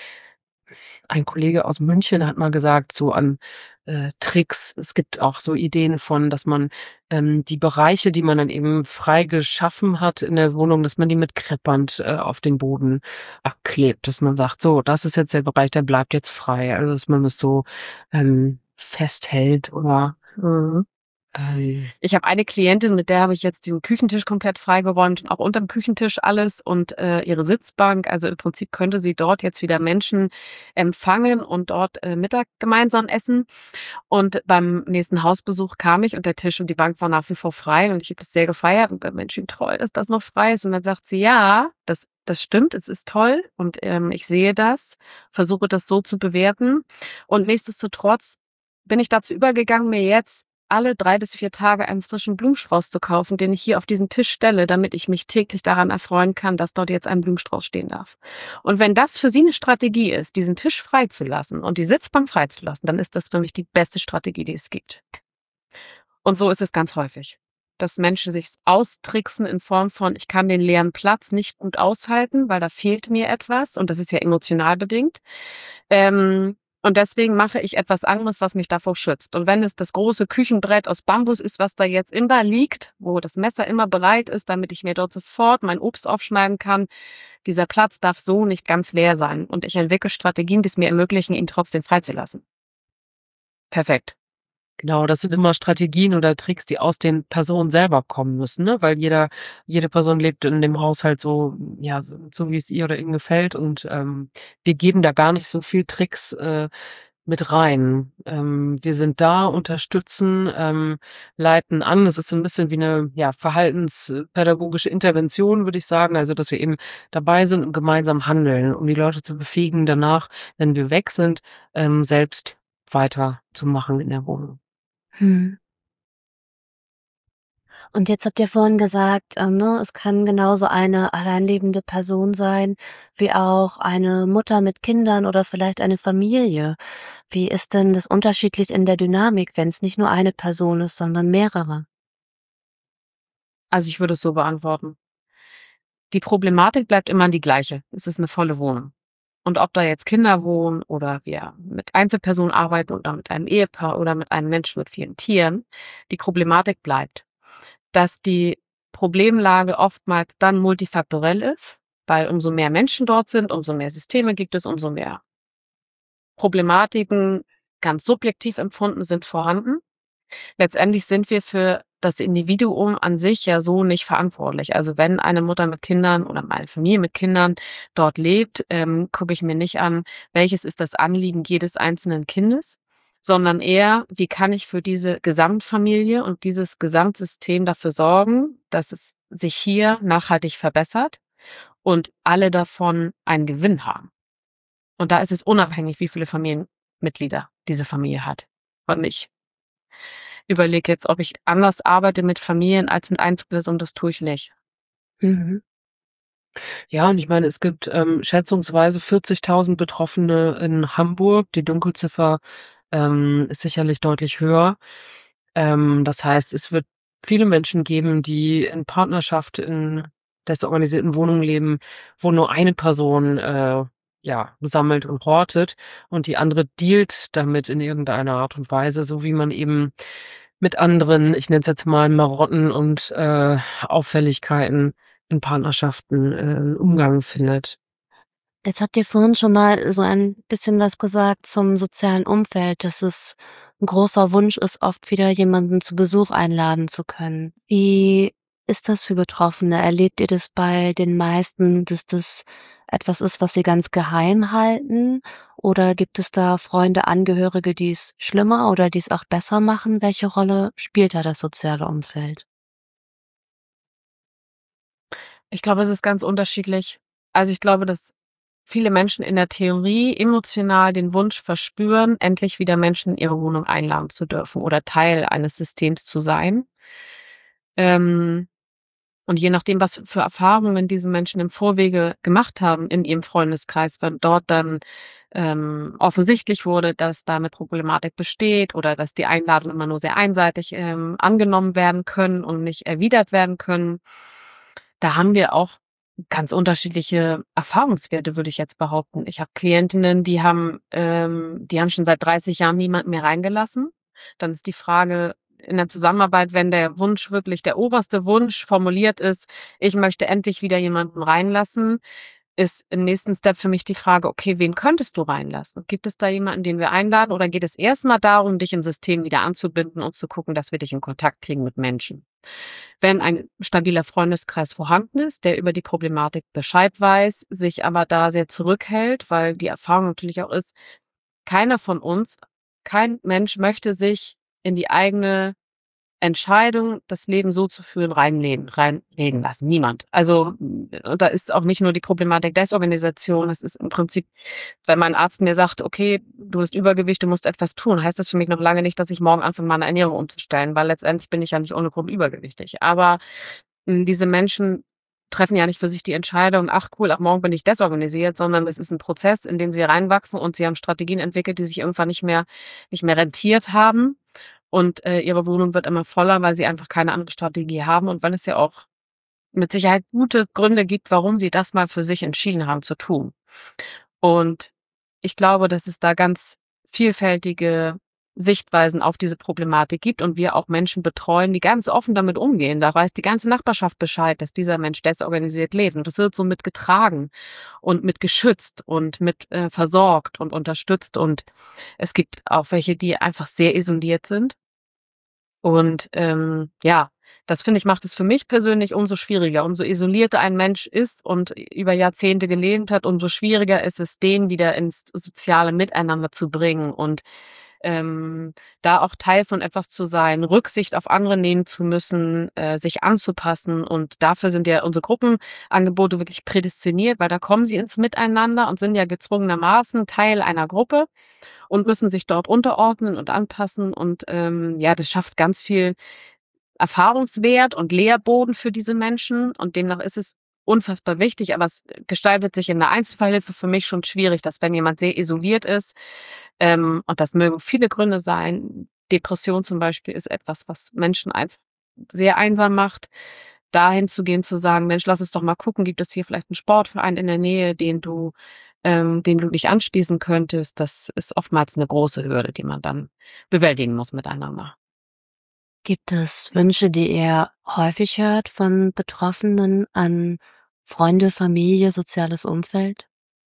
ein Kollege aus München hat mal gesagt, so an Tricks, es gibt auch so Ideen von, dass man die Bereiche, die man dann eben frei geschaffen hat in der Wohnung, dass man die mit Kreppband auf den Boden abklebt, dass man sagt, so, das ist jetzt der Bereich, der bleibt jetzt frei, also dass man das so festhält oder Ich habe eine Klientin, mit der habe ich jetzt den Küchentisch komplett freigeräumt und auch unterm Küchentisch alles und ihre Sitzbank. Also im Prinzip könnte sie dort jetzt wieder Menschen empfangen und dort Mittag gemeinsam essen. Und beim nächsten Hausbesuch kam ich und der Tisch und die Bank war nach wie vor frei und ich habe das sehr gefeiert und Mensch, wie toll, dass das noch frei ist. Und dann sagt sie, ja, das stimmt, es ist toll und ich sehe das, versuche das so zu bewerten. Und nichtsdestotrotz bin ich dazu übergegangen, mir jetzt alle 3 bis 4 Tage einen frischen Blumenstrauß zu kaufen, den ich hier auf diesen Tisch stelle, damit ich mich täglich daran erfreuen kann, dass dort jetzt ein Blumenstrauß stehen darf. Und wenn das für sie eine Strategie ist, diesen Tisch freizulassen und die Sitzbank freizulassen, dann ist das für mich die beste Strategie, die es gibt. Und so ist es ganz häufig, dass Menschen sich austricksen in Form von, ich kann den leeren Platz nicht gut aushalten, weil da fehlt mir etwas und das ist ja emotional bedingt. Und deswegen mache ich etwas anderes, was mich davor schützt. Und wenn es das große Küchenbrett aus Bambus ist, was da jetzt immer liegt, wo das Messer immer bereit ist, damit ich mir dort sofort mein Obst aufschneiden kann, dieser Platz darf so nicht ganz leer sein. Und ich entwickle Strategien, die es mir ermöglichen, ihn trotzdem freizulassen. Perfekt. Genau, das sind immer Strategien oder Tricks, die aus den Personen selber kommen müssen, ne? Weil jede Person lebt in dem Haushalt so, ja, so wie es ihr oder ihm gefällt und wir geben da gar nicht so viel Tricks mit rein. Wir sind da, unterstützen, leiten an. Es ist so ein bisschen wie eine verhaltenspädagogische Intervention, würde ich sagen. Also, dass wir eben dabei sind und gemeinsam handeln, um die Leute zu befähigen, danach, wenn wir weg sind, selbst weiterzumachen in der Wohnung. Und jetzt habt ihr vorhin gesagt, ne, es kann genauso eine alleinlebende Person sein, wie auch eine Mutter mit Kindern oder vielleicht eine Familie. Wie ist denn das unterschiedlich in der Dynamik, wenn es nicht nur eine Person ist, sondern mehrere? Also ich würde es so beantworten. Die Problematik bleibt immer die gleiche. Es ist eine volle Wohnung. Und ob da jetzt Kinder wohnen oder wir mit Einzelpersonen arbeiten oder mit einem Ehepaar oder mit einem Menschen mit vielen Tieren, die Problematik bleibt. Dass die Problemlage oftmals dann multifaktorell ist, weil umso mehr Menschen dort sind, umso mehr Systeme gibt es, umso mehr Problematiken ganz subjektiv empfunden sind vorhanden. Letztendlich sind wir für das Individuum an sich ja so nicht verantwortlich. Also wenn eine Mutter mit Kindern oder eine Familie mit Kindern dort lebt, gucke ich mir nicht an, welches ist das Anliegen jedes einzelnen Kindes, sondern eher, wie kann ich für diese Gesamtfamilie und dieses Gesamtsystem dafür sorgen, dass es sich hier nachhaltig verbessert und alle davon einen Gewinn haben. Und da ist es unabhängig, wie viele Familienmitglieder diese Familie hat. Und ich überlege jetzt, ob ich anders arbeite mit Familien als mit Einzelpersonen, das tue ich nicht. Mhm. Ja, und ich meine, es gibt schätzungsweise 40.000 Betroffene in Hamburg. Die Dunkelziffer ist sicherlich deutlich höher. Das heißt, es wird viele Menschen geben, die in Partnerschaft in desorganisierten Wohnungen leben, wo nur eine Person sammelt und hortet und die andere dealt damit in irgendeiner Art und Weise, so wie man eben mit anderen, ich nenne es jetzt mal Marotten und Auffälligkeiten in Partnerschaften Umgang findet. Jetzt habt ihr vorhin schon mal so ein bisschen was gesagt zum sozialen Umfeld, dass es ein großer Wunsch ist, oft wieder jemanden zu Besuch einladen zu können. Wie ist das für Betroffene? Erlebt ihr das bei den meisten, dass das etwas ist, was sie ganz geheim halten? Oder gibt es da Freunde, Angehörige, die es schlimmer oder die es auch besser machen? Welche Rolle spielt da das soziale Umfeld? Ich glaube, es ist ganz unterschiedlich. Also ich glaube, dass viele Menschen in der Theorie emotional den Wunsch verspüren, endlich wieder Menschen in ihre Wohnung einladen zu dürfen oder Teil eines Systems zu sein. Ähm, und je nachdem, was für Erfahrungen diese Menschen im Vorwege gemacht haben in ihrem Freundeskreis, wenn dort dann offensichtlich wurde, dass da eine Problematik besteht oder dass die Einladungen immer nur sehr einseitig angenommen werden können und nicht erwidert werden können, da haben wir auch ganz unterschiedliche Erfahrungswerte, würde ich jetzt behaupten. Ich habe Klientinnen, die haben schon seit 30 Jahren niemanden mehr reingelassen. Dann ist die Frage in der Zusammenarbeit, wenn der Wunsch wirklich der oberste Wunsch formuliert ist, ich möchte endlich wieder jemanden reinlassen, ist im nächsten Step für mich die Frage, okay, wen könntest du reinlassen? Gibt es da jemanden, den wir einladen, oder geht es erstmal darum, dich im System wieder anzubinden und zu gucken, dass wir dich in Kontakt kriegen mit Menschen? Wenn ein stabiler Freundeskreis vorhanden ist, der über die Problematik Bescheid weiß, sich aber da sehr zurückhält, weil die Erfahrung natürlich auch ist, keiner von uns, kein Mensch möchte sich in die eigene Entscheidung, das Leben so zu führen, reinreden lassen. Niemand. Also da ist auch nicht nur die Problematik Desorganisation. Es ist im Prinzip, wenn mein Arzt mir sagt, okay, du hast Übergewicht, du musst etwas tun, heißt das für mich noch lange nicht, dass ich morgen anfange, meine Ernährung umzustellen, weil letztendlich bin ich ja nicht ohne Grund übergewichtig. Aber diese Menschen treffen ja nicht für sich die Entscheidung, ach cool, ab morgen bin ich desorganisiert, sondern es ist ein Prozess, in den sie reinwachsen und sie haben Strategien entwickelt, die sich irgendwann nicht mehr rentiert haben. Und ihre Wohnung wird immer voller, weil sie einfach keine andere Strategie haben und weil es ja auch mit Sicherheit gute Gründe gibt, warum sie das mal für sich entschieden haben zu tun. Und ich glaube, dass es da ganz vielfältige Sichtweisen auf diese Problematik gibt und wir auch Menschen betreuen, die ganz offen damit umgehen. Da weiß die ganze Nachbarschaft Bescheid, dass dieser Mensch desorganisiert lebt. Und das wird so mit getragen und mit geschützt und mit versorgt und unterstützt. Und es gibt auch welche, die einfach sehr isoliert sind. Und das finde ich, macht es für mich persönlich umso schwieriger. Umso isolierter ein Mensch ist und über Jahrzehnte gelebt hat, umso schwieriger ist es, den wieder ins soziale Miteinander zu bringen und da auch Teil von etwas zu sein, Rücksicht auf andere nehmen zu müssen, sich anzupassen. Und dafür sind ja unsere Gruppenangebote wirklich prädestiniert, weil da kommen sie ins Miteinander und sind ja gezwungenermaßen Teil einer Gruppe und müssen sich dort unterordnen und anpassen. Und das schafft ganz viel Erfahrungswert und Lehrboden für diese Menschen und demnach ist es unfassbar wichtig, aber es gestaltet sich in der Einzelfallhilfe für mich schon schwierig, dass wenn jemand sehr isoliert ist, und das mögen viele Gründe sein, Depression zum Beispiel ist etwas, was Menschen einfach sehr einsam macht, dahin zu gehen, zu sagen, Mensch, lass uns doch mal gucken, gibt es hier vielleicht einen Sportverein in der Nähe, dem du dich anschließen könntest, das ist oftmals eine große Hürde, die man dann bewältigen muss miteinander. Gibt es Wünsche, die ihr häufig hört von Betroffenen an Freunde, Familie, soziales Umfeld?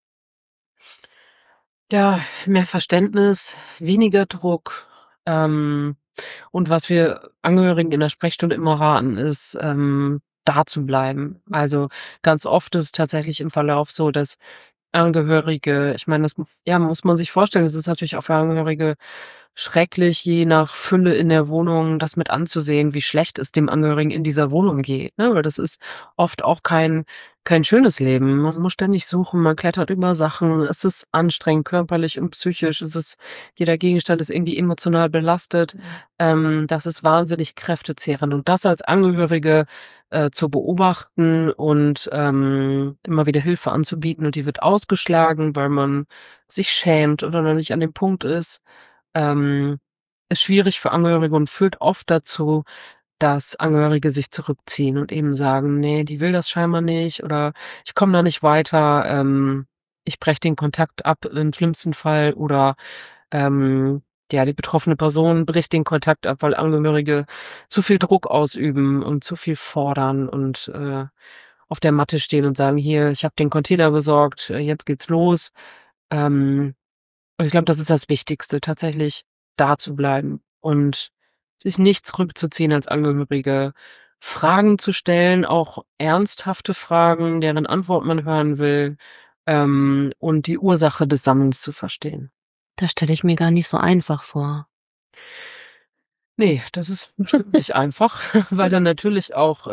Ja, mehr Verständnis, weniger Druck. Und was wir Angehörigen in der Sprechstunde immer raten, ist, da zu bleiben. Also ganz oft ist es tatsächlich im Verlauf so, dass Angehörige, ich meine, das muss man sich vorstellen, es ist natürlich auch für Angehörige schrecklich, je nach Fülle in der Wohnung das mit anzusehen, wie schlecht es dem Angehörigen in dieser Wohnung geht, ne? Weil das ist oft auch kein schönes Leben. Man muss ständig suchen, man klettert über Sachen, es ist anstrengend körperlich und psychisch, jeder Gegenstand ist irgendwie emotional belastet. Das ist wahnsinnig kräftezehrend und das als Angehörige zu beobachten und immer wieder Hilfe anzubieten und die wird ausgeschlagen, weil man sich schämt oder noch nicht an dem Punkt ähm, ist schwierig für Angehörige und führt oft dazu, dass Angehörige sich zurückziehen und eben sagen: „Nee, die will das scheinbar nicht" oder „Ich komme da nicht weiter, ich breche den Kontakt ab im schlimmsten Fall" oder, die betroffene Person bricht den Kontakt ab, weil Angehörige zu viel Druck ausüben und zu viel fordern und, auf der Matte stehen und sagen: „Hier, ich habe den Container besorgt, jetzt geht's los." Ähm, und ich glaube, das ist das Wichtigste, tatsächlich da zu bleiben und sich nicht zurückzuziehen als Angehörige, Fragen zu stellen, auch ernsthafte Fragen, deren Antwort man hören will, und die Ursache des Sammelns zu verstehen. Das stelle ich mir gar nicht so einfach vor. Ne, das ist bestimmt nicht einfach, weil dann natürlich auch,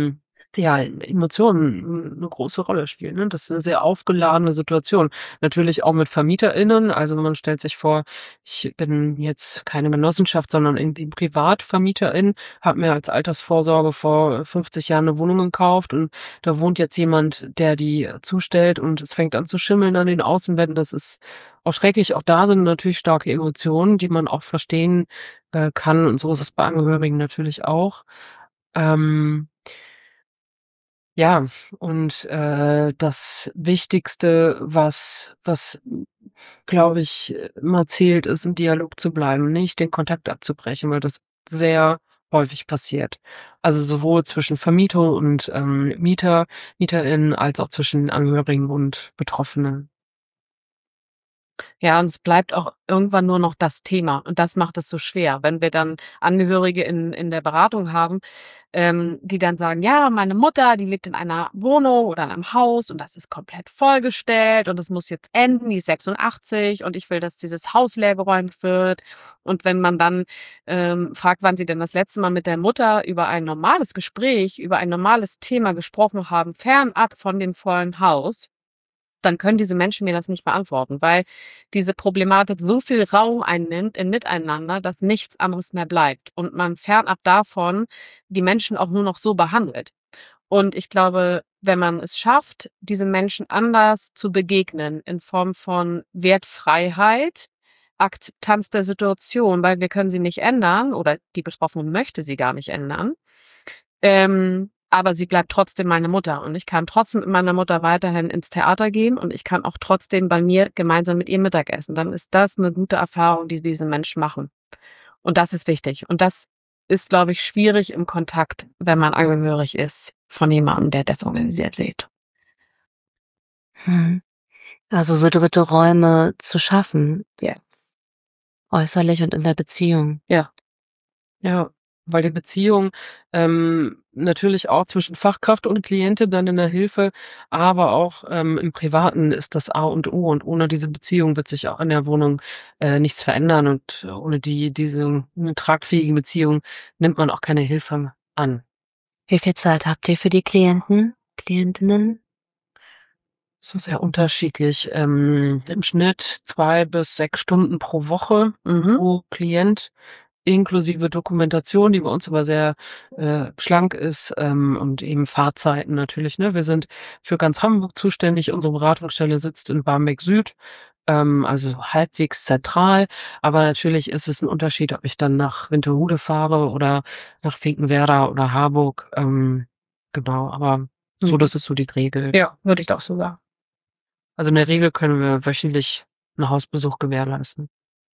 Emotionen 'ne große Rolle spielen, ne? Das ist 'ne sehr aufgeladene Situation. Natürlich auch mit VermieterInnen, also man stellt sich vor, ich bin jetzt keine Genossenschaft, sondern irgendwie Privatvermieterin, habe mir als Altersvorsorge vor 50 Jahren 'ne Wohnung gekauft und da wohnt jetzt jemand, der die zustellt und es fängt an zu schimmeln an den Außenwänden. Das ist auch schrecklich. Auch da sind natürlich starke Emotionen, die man auch verstehen, kann und so ist es bei Angehörigen natürlich auch. Ähm Ja, und, das Wichtigste, was, glaube ich, immer zählt, ist, im Dialog zu bleiben, nicht den Kontakt abzubrechen, weil das sehr häufig passiert. Also, sowohl zwischen Vermieter und, MieterInnen als auch zwischen Angehörigen und Betroffenen. Ja, und es bleibt auch irgendwann nur noch das Thema und das macht es so schwer, wenn wir dann Angehörige in der Beratung haben, die dann sagen: „Ja, meine Mutter, die lebt in einer Wohnung oder in einem Haus und das ist komplett vollgestellt und das muss jetzt enden, die ist 86 und ich will, dass dieses Haus leergeräumt wird." Und wenn man dann, fragt, wann sie denn das letzte Mal mit der Mutter über ein normales Gespräch, über ein normales Thema gesprochen haben, fernab von dem vollen Haus, dann können diese Menschen mir das nicht beantworten, weil diese Problematik so viel Raum einnimmt im Miteinander, dass nichts anderes mehr bleibt und man fernab davon die Menschen auch nur noch so behandelt. Und ich glaube, wenn man es schafft, diesen Menschen anders zu begegnen in Form von Wertfreiheit, Akzeptanz der Situation, weil wir können sie nicht ändern oder die Betroffene möchte sie gar nicht ändern, aber sie bleibt trotzdem meine Mutter und ich kann trotzdem mit meiner Mutter weiterhin ins Theater gehen und ich kann auch trotzdem bei mir gemeinsam mit ihr Mittag essen. Dann ist das 'ne gute Erfahrung, die diese Menschen machen. Und das ist wichtig. Und das ist, glaube ich, schwierig im Kontakt, wenn man angehörig ist von jemandem, der desorganisiert lebt. Mhm. Also so dritte Räume zu schaffen, Ja. äußerlich und in der Beziehung. Ja. Ja, weil die Beziehung, natürlich auch zwischen Fachkraft und Klientin dann in der Hilfe, aber auch, im Privaten ist das A und O und ohne diese Beziehung wird sich auch in der Wohnung, nichts verändern und ohne diese 'ne tragfähige Beziehung nimmt man auch keine Hilfe an. Wie viel Zeit habt ihr für die Klientinnen? So sehr unterschiedlich. Im Schnitt 2 bis 6 Stunden pro Woche Mhm. pro Klient. inklusive Dokumentation, die bei uns aber sehr schlank ist, und eben Fahrzeiten natürlich. Ne? Wir sind für ganz Hamburg zuständig. Unsere Beratungsstelle sitzt in Barmbek Süd, also halbwegs zentral. Aber natürlich ist es ein Unterschied, ob ich dann nach Winterhude fahre oder nach Finkenwerder oder Harburg. Genau, aber so, das ist so die Regel. Ja, würde ich doch so sagen. Also in der Regel können wir wöchentlich einen Hausbesuch gewährleisten.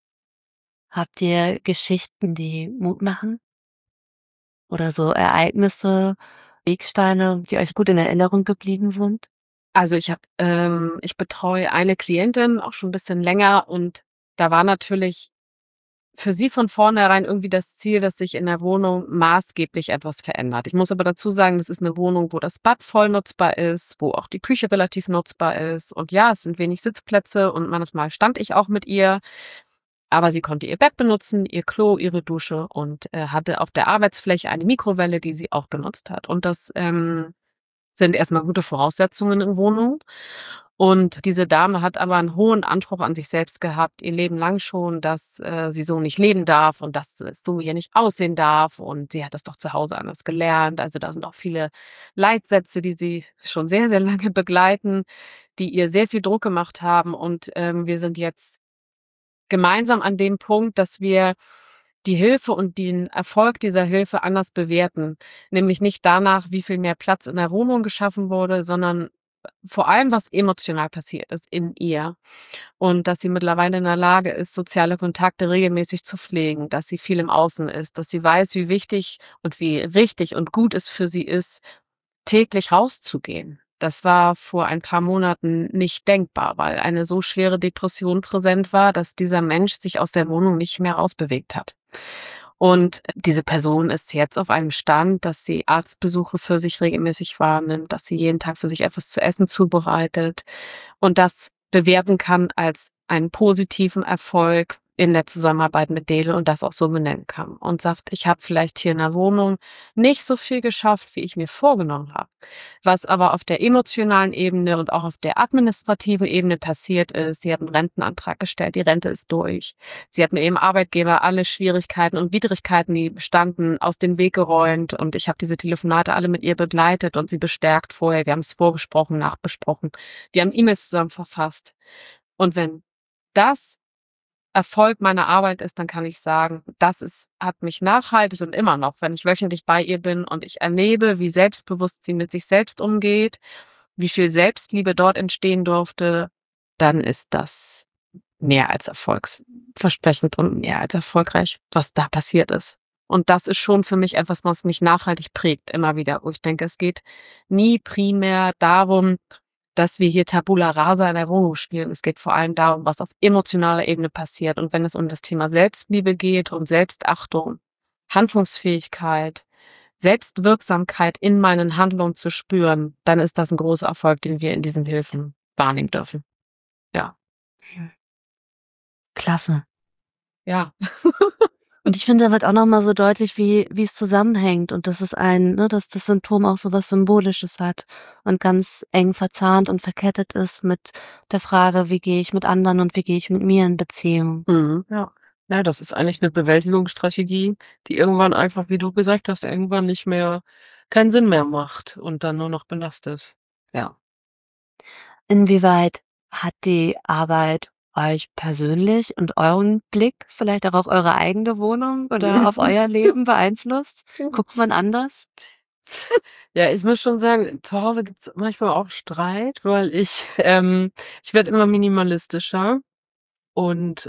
Habt ihr Geschichten, die Mut machen? Oder so Ereignisse, Wegsteine, die euch gut in Erinnerung geblieben sind? Also ich betreue eine Klientin auch schon ein bisschen länger und da war natürlich für sie von vornherein irgendwie das Ziel, dass sich in der Wohnung maßgeblich etwas verändert. Ich muss aber dazu sagen, das ist eine Wohnung, wo das Bad voll nutzbar ist, wo auch die Küche relativ nutzbar ist. Und ja, es sind wenig Sitzplätze und manchmal stand ich auch mit ihr. Aber sie konnte ihr Bett benutzen, ihr Klo, ihre Dusche und hatte auf der Arbeitsfläche eine Mikrowelle, die sie auch benutzt hat. Und das sind erstmal gute Voraussetzungen in Wohnungen. Und diese Dame hat aber einen hohen Anspruch an sich selbst gehabt, ihr Leben lang schon, dass sie so nicht leben darf und dass es so hier nicht aussehen darf. Und sie hat das doch zu Hause anders gelernt. Also da sind auch viele Leitsätze, die sie schon sehr, sehr lange begleiten, die ihr sehr viel Druck gemacht haben. Und wir sind jetzt gemeinsam an dem Punkt, dass wir die Hilfe und den Erfolg dieser Hilfe anders bewerten. Nämlich nicht danach, wie viel mehr Platz in der Wohnung geschaffen wurde, sondern vor allem, was emotional passiert ist in ihr. Und dass sie mittlerweile in der Lage ist, soziale Kontakte regelmäßig zu pflegen, dass sie viel im Außen ist, dass sie weiß, wie wichtig und wie richtig und gut es für sie ist, täglich rauszugehen. Das war vor ein paar Monaten nicht denkbar, weil eine so schwere Depression präsent war, dass dieser Mensch sich aus der Wohnung nicht mehr rausbewegt hat. Und diese Person ist jetzt auf einem Stand, dass sie Arztbesuche für sich regelmäßig wahrnimmt, dass sie jeden Tag für sich etwas zu essen zubereitet und das bewerten kann als einen positiven Erfolg in der Zusammenarbeit mit Dele und das auch so benennen kann und sagt, ich habe vielleicht hier in der Wohnung nicht so viel geschafft, wie ich mir vorgenommen habe. Was aber auf der emotionalen Ebene und auch auf der administrativen Ebene passiert ist, sie hat einen Rentenantrag gestellt, die Rente ist durch. Sie hat mit ihrem Arbeitgeber alle Schwierigkeiten und Widrigkeiten, die bestanden, aus dem Weg geräumt und ich habe diese Telefonate alle mit ihr begleitet und sie bestärkt vorher. Wir haben es vorbesprochen, nachbesprochen. Wir haben E-Mails zusammen verfasst. Und wenn das Erfolg meiner Arbeit ist, dann kann ich sagen, hat mich nachhaltig und immer noch, wenn ich wöchentlich bei ihr bin und ich erlebe, wie selbstbewusst sie mit sich selbst umgeht, wie viel Selbstliebe dort entstehen durfte, dann ist das mehr als erfolgsversprechend und mehr als erfolgreich, was da passiert ist. Und das ist schon für mich etwas, was mich nachhaltig prägt, immer wieder, wo ich denke, es geht nie primär darum, dass wir hier Tabula Rasa in der Wohnung spielen. Es geht vor allem darum, was auf emotionaler Ebene passiert. Und wenn es um das Thema Selbstliebe geht und Selbstachtung, Handlungsfähigkeit, Selbstwirksamkeit in meinen Handlungen zu spüren, dann ist das ein großer Erfolg, den wir in diesen Hilfen wahrnehmen dürfen. Ja. Klasse. Ja. Und ich finde, da wird auch nochmal so deutlich, wie es zusammenhängt und dass dass das Symptom auch so was Symbolisches hat und ganz eng verzahnt und verkettet ist mit der Frage, wie gehe ich mit anderen und wie gehe ich mit mir in Beziehung. Mhm. Ja. Ja, das ist eigentlich eine Bewältigungsstrategie, die irgendwann einfach, wie du gesagt hast, irgendwann nicht mehr keinen Sinn mehr macht und dann nur noch belastet. Ja. Inwieweit hat die Arbeit euch persönlich und euren Blick vielleicht auch auf eure eigene Wohnung oder auf euer Leben beeinflusst? Guckt man anders? Ja, ich muss schon sagen, zu Hause gibt's manchmal auch Streit, weil ich werde immer minimalistischer und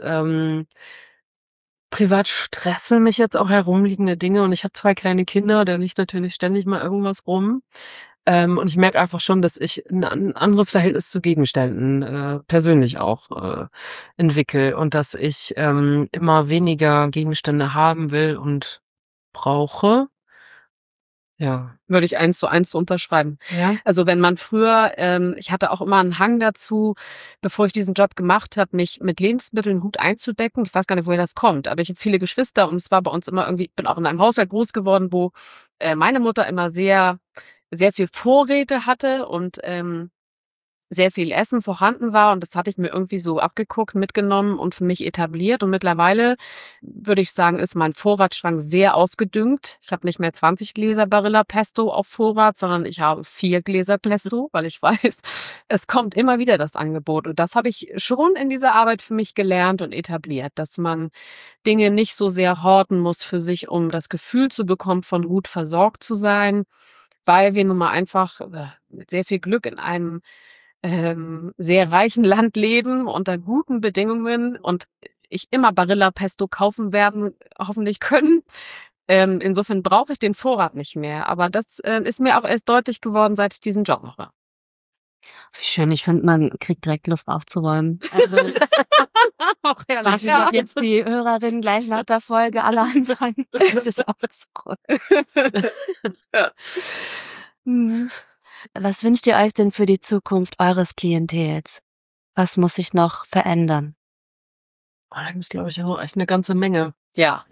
privat stressen mich jetzt auch herumliegende Dinge und ich habe 2 kleine Kinder, da liegt natürlich ständig mal irgendwas rum. Und ich merke einfach schon, dass ich ein anderes Verhältnis zu Gegenständen persönlich auch entwickle und dass ich immer weniger Gegenstände haben will und brauche. Ja. Würde ich 1:1 so unterschreiben. Ja. Also wenn man früher, ich hatte auch immer einen Hang dazu, bevor ich diesen Job gemacht habe, mich mit Lebensmitteln gut einzudecken. Ich weiß gar nicht, woher das kommt, aber ich habe viele Geschwister und es war bei uns immer irgendwie, ich bin auch in einem Haushalt groß geworden, wo meine Mutter immer sehr, sehr viel Vorräte hatte und sehr viel Essen vorhanden war und das hatte ich mir irgendwie so abgeguckt, mitgenommen und für mich etabliert. Und mittlerweile würde ich sagen, ist mein Vorratsschrank sehr ausgedüngt. Ich habe nicht mehr 20 Gläser Barilla Pesto auf Vorrat, sondern ich habe 4 Gläser Pesto, weil ich weiß, es kommt immer wieder das Angebot. Und das habe ich schon in dieser Arbeit für mich gelernt und etabliert, dass man Dinge nicht so sehr horten muss für sich, um das Gefühl zu bekommen, von gut versorgt zu sein, weil wir nun mal einfach mit sehr viel Glück in einem sehr reichen Land leben, unter guten Bedingungen und ich immer Barilla Pesto kaufen werden, hoffentlich können. Insofern brauche ich den Vorrat nicht mehr. Aber das ist mir auch erst deutlich geworden, seit ich diesen Job mache. Wie schön, ich finde, man kriegt direkt Lust aufzuräumen. Also Auch ich will jetzt die Hörerinnen gleich nach der Folge alle anfangen, sich aufzuräumen. Ja. Was wünscht ihr euch denn für die Zukunft eures Klientels? Was muss sich noch verändern? Da gibt es, glaube ich, auch echt eine ganze Menge. Ja.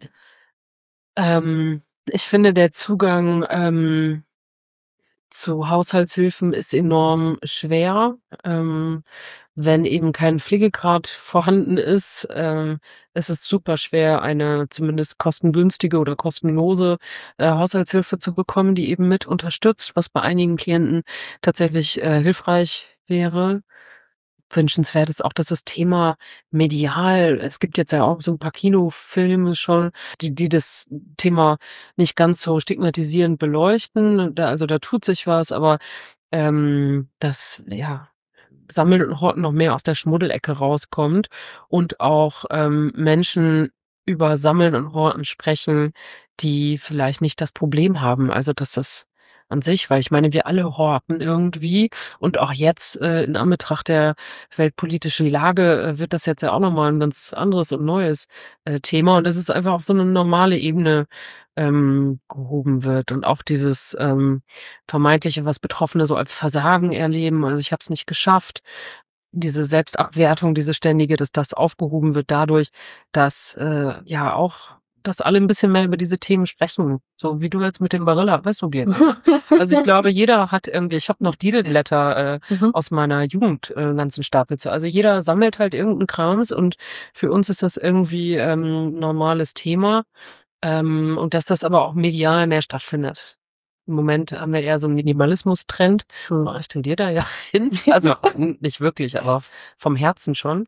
Ich finde, der Zugang zu Haushaltshilfen ist enorm schwer. Wenn eben kein Pflegegrad vorhanden ist, ist es super schwer, eine zumindest kostengünstige oder kostenlose Haushaltshilfe zu bekommen, die eben mit unterstützt, was bei einigen Klienten tatsächlich hilfreich wäre. Wünschenswert ist auch, dass das Thema medial, es gibt jetzt ja auch so ein paar Kinofilme schon, die das Thema nicht ganz so stigmatisierend beleuchten. Da tut sich was, aber das Sammeln und Horten noch mehr aus der Schmuddelecke rauskommt und auch Menschen über Sammeln und Horten sprechen, die vielleicht nicht das Problem haben. Also dass das an sich, weil ich meine, wir alle horten irgendwie und auch jetzt in Anbetracht der weltpolitischen Lage wird das jetzt ja auch nochmal ein ganz anderes und neues Thema und das ist einfach auf so eine normale Ebene gehoben wird und auch dieses vermeintliche, was Betroffene so als Versagen erleben, also ich habe es nicht geschafft, diese Selbstabwertung, diese ständige, dass das aufgehoben wird dadurch, dass dass alle ein bisschen mehr über diese Themen sprechen. So wie du jetzt mit dem Barilla, weißt du, wie jetzt. Also ich glaube, jeder hat irgendwie, ich habe noch Didelblätter aus meiner Jugend ganzen Stapel zu. Also jeder sammelt halt irgendeinen Krams und für uns ist das irgendwie normales Thema. Und dass das aber auch medial mehr stattfindet. Im Moment haben wir eher so einen Minimalismus-Trend. Ich tendiere da ja hin. Also nicht wirklich, aber vom Herzen schon.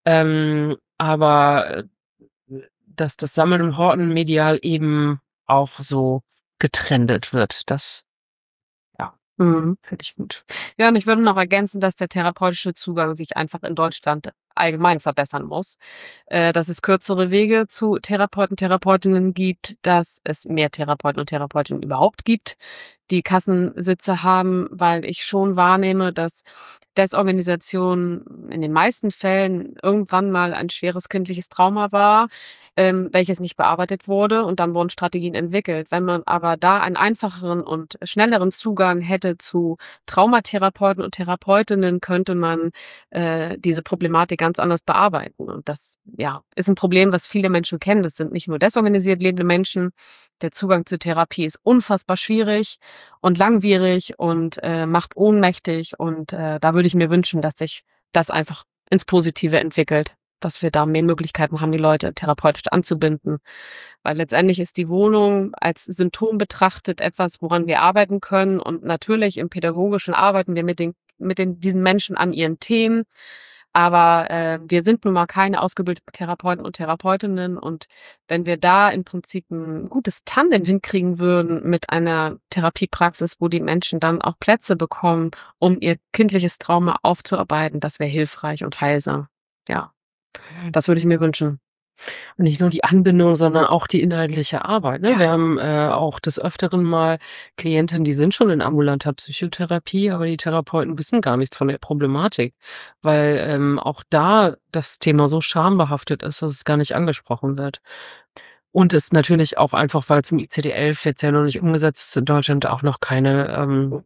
Aber dass das Sammeln und Horten medial eben auch so getrendet wird. Das, finde ich gut. Ja, und ich würde noch ergänzen, dass der therapeutische Zugang sich einfach in Deutschland allgemein verbessern muss. Dass es kürzere Wege zu Therapeuten, Therapeutinnen gibt, dass es mehr Therapeuten und Therapeutinnen überhaupt gibt, die Kassensitze haben, weil ich schon wahrnehme, dass Desorganisation in den meisten Fällen irgendwann mal ein schweres kindliches Trauma war, welches nicht bearbeitet wurde und dann wurden Strategien entwickelt. Wenn man aber da einen einfacheren und schnelleren Zugang hätte zu Traumatherapeuten und Therapeutinnen, könnte man diese Problematik ganz anders bearbeiten. Und das ist ein Problem, was viele Menschen kennen. Das sind nicht nur desorganisiert lebende Menschen. Der Zugang zur Therapie ist unfassbar schwierig und langwierig und macht ohnmächtig. Und da würde ich mir wünschen, dass sich das einfach ins Positive entwickelt, dass wir da mehr Möglichkeiten haben, die Leute therapeutisch anzubinden. Weil letztendlich ist die Wohnung als Symptom betrachtet etwas, woran wir arbeiten können. Und natürlich im Pädagogischen arbeiten wir mit diesen Menschen an ihren Themen. Aber wir sind nun mal keine ausgebildeten Therapeuten und Therapeutinnen. Und wenn wir da im Prinzip ein gutes Tandem hinkriegen würden mit einer Therapiepraxis, wo die Menschen dann auch Plätze bekommen, um ihr kindliches Trauma aufzuarbeiten, das wäre hilfreich und heilsam. Ja, das würde ich mir wünschen. Und nicht nur die Anbindung, sondern auch die inhaltliche Arbeit. Ne? Ja. Wir haben auch des Öfteren mal Klienten, die sind schon in ambulanter Psychotherapie, aber die Therapeuten wissen gar nichts von der Problematik, weil auch da das Thema so schambehaftet ist, dass es gar nicht angesprochen wird. Und es natürlich auch einfach, weil es im ICD-11 jetzt ja noch nicht umgesetzt ist in Deutschland, auch noch keine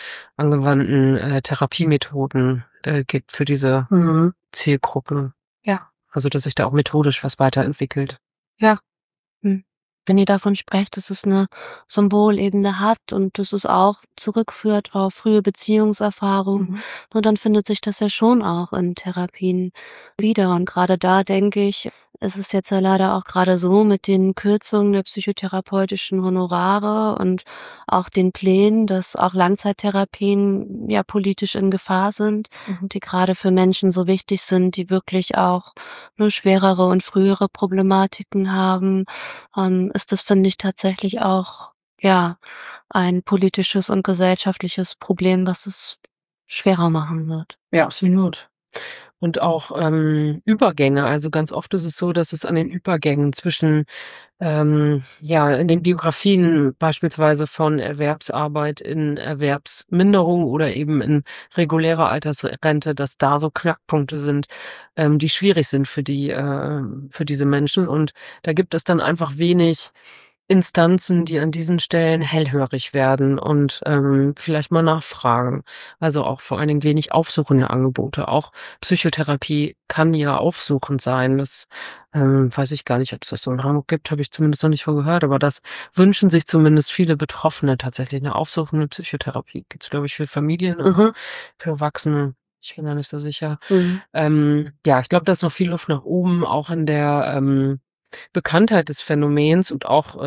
angewandten Therapiemethoden gibt für diese Zielgruppe. Ja. Also, dass sich da auch methodisch was weiterentwickelt. Ja. wenn ihr davon sprecht, dass es eine Symbolebene hat und dass es auch zurückführt auf frühe Beziehungserfahrungen, und dann findet sich das ja schon auch in Therapien wieder. Und gerade da denke ich, ist es jetzt ja leider auch gerade so mit den Kürzungen der psychotherapeutischen Honorare und auch den Plänen, dass auch Langzeittherapien ja politisch in Gefahr sind, die gerade für Menschen so wichtig sind, die wirklich auch nur schwerere und frühere Problematiken haben. Ist das, finde ich, tatsächlich auch ja ein politisches und gesellschaftliches Problem, was es schwerer machen wird. Ja, absolut. Und auch Übergänge. Also ganz oft ist es so, dass es an den Übergängen zwischen in den Biografien beispielsweise von Erwerbsarbeit in Erwerbsminderung oder eben in regulärer Altersrente, dass da so Knackpunkte sind, die schwierig sind für diese Menschen. Und da gibt es dann einfach wenig Instanzen, die an diesen Stellen hellhörig werden und vielleicht mal nachfragen. Also auch vor allen Dingen wenig aufsuchende Angebote. Auch Psychotherapie kann ja aufsuchend sein. Das weiß ich gar nicht, ob es das so in Hamburg gibt, habe ich zumindest noch nicht von gehört, aber das wünschen sich zumindest viele Betroffene tatsächlich. Eine aufsuchende Psychotherapie gibt's, glaube ich, für Familien, für Erwachsene. Ich bin da nicht so sicher. Ich glaube, da ist noch viel Luft nach oben, auch in der Bekanntheit des Phänomens und auch,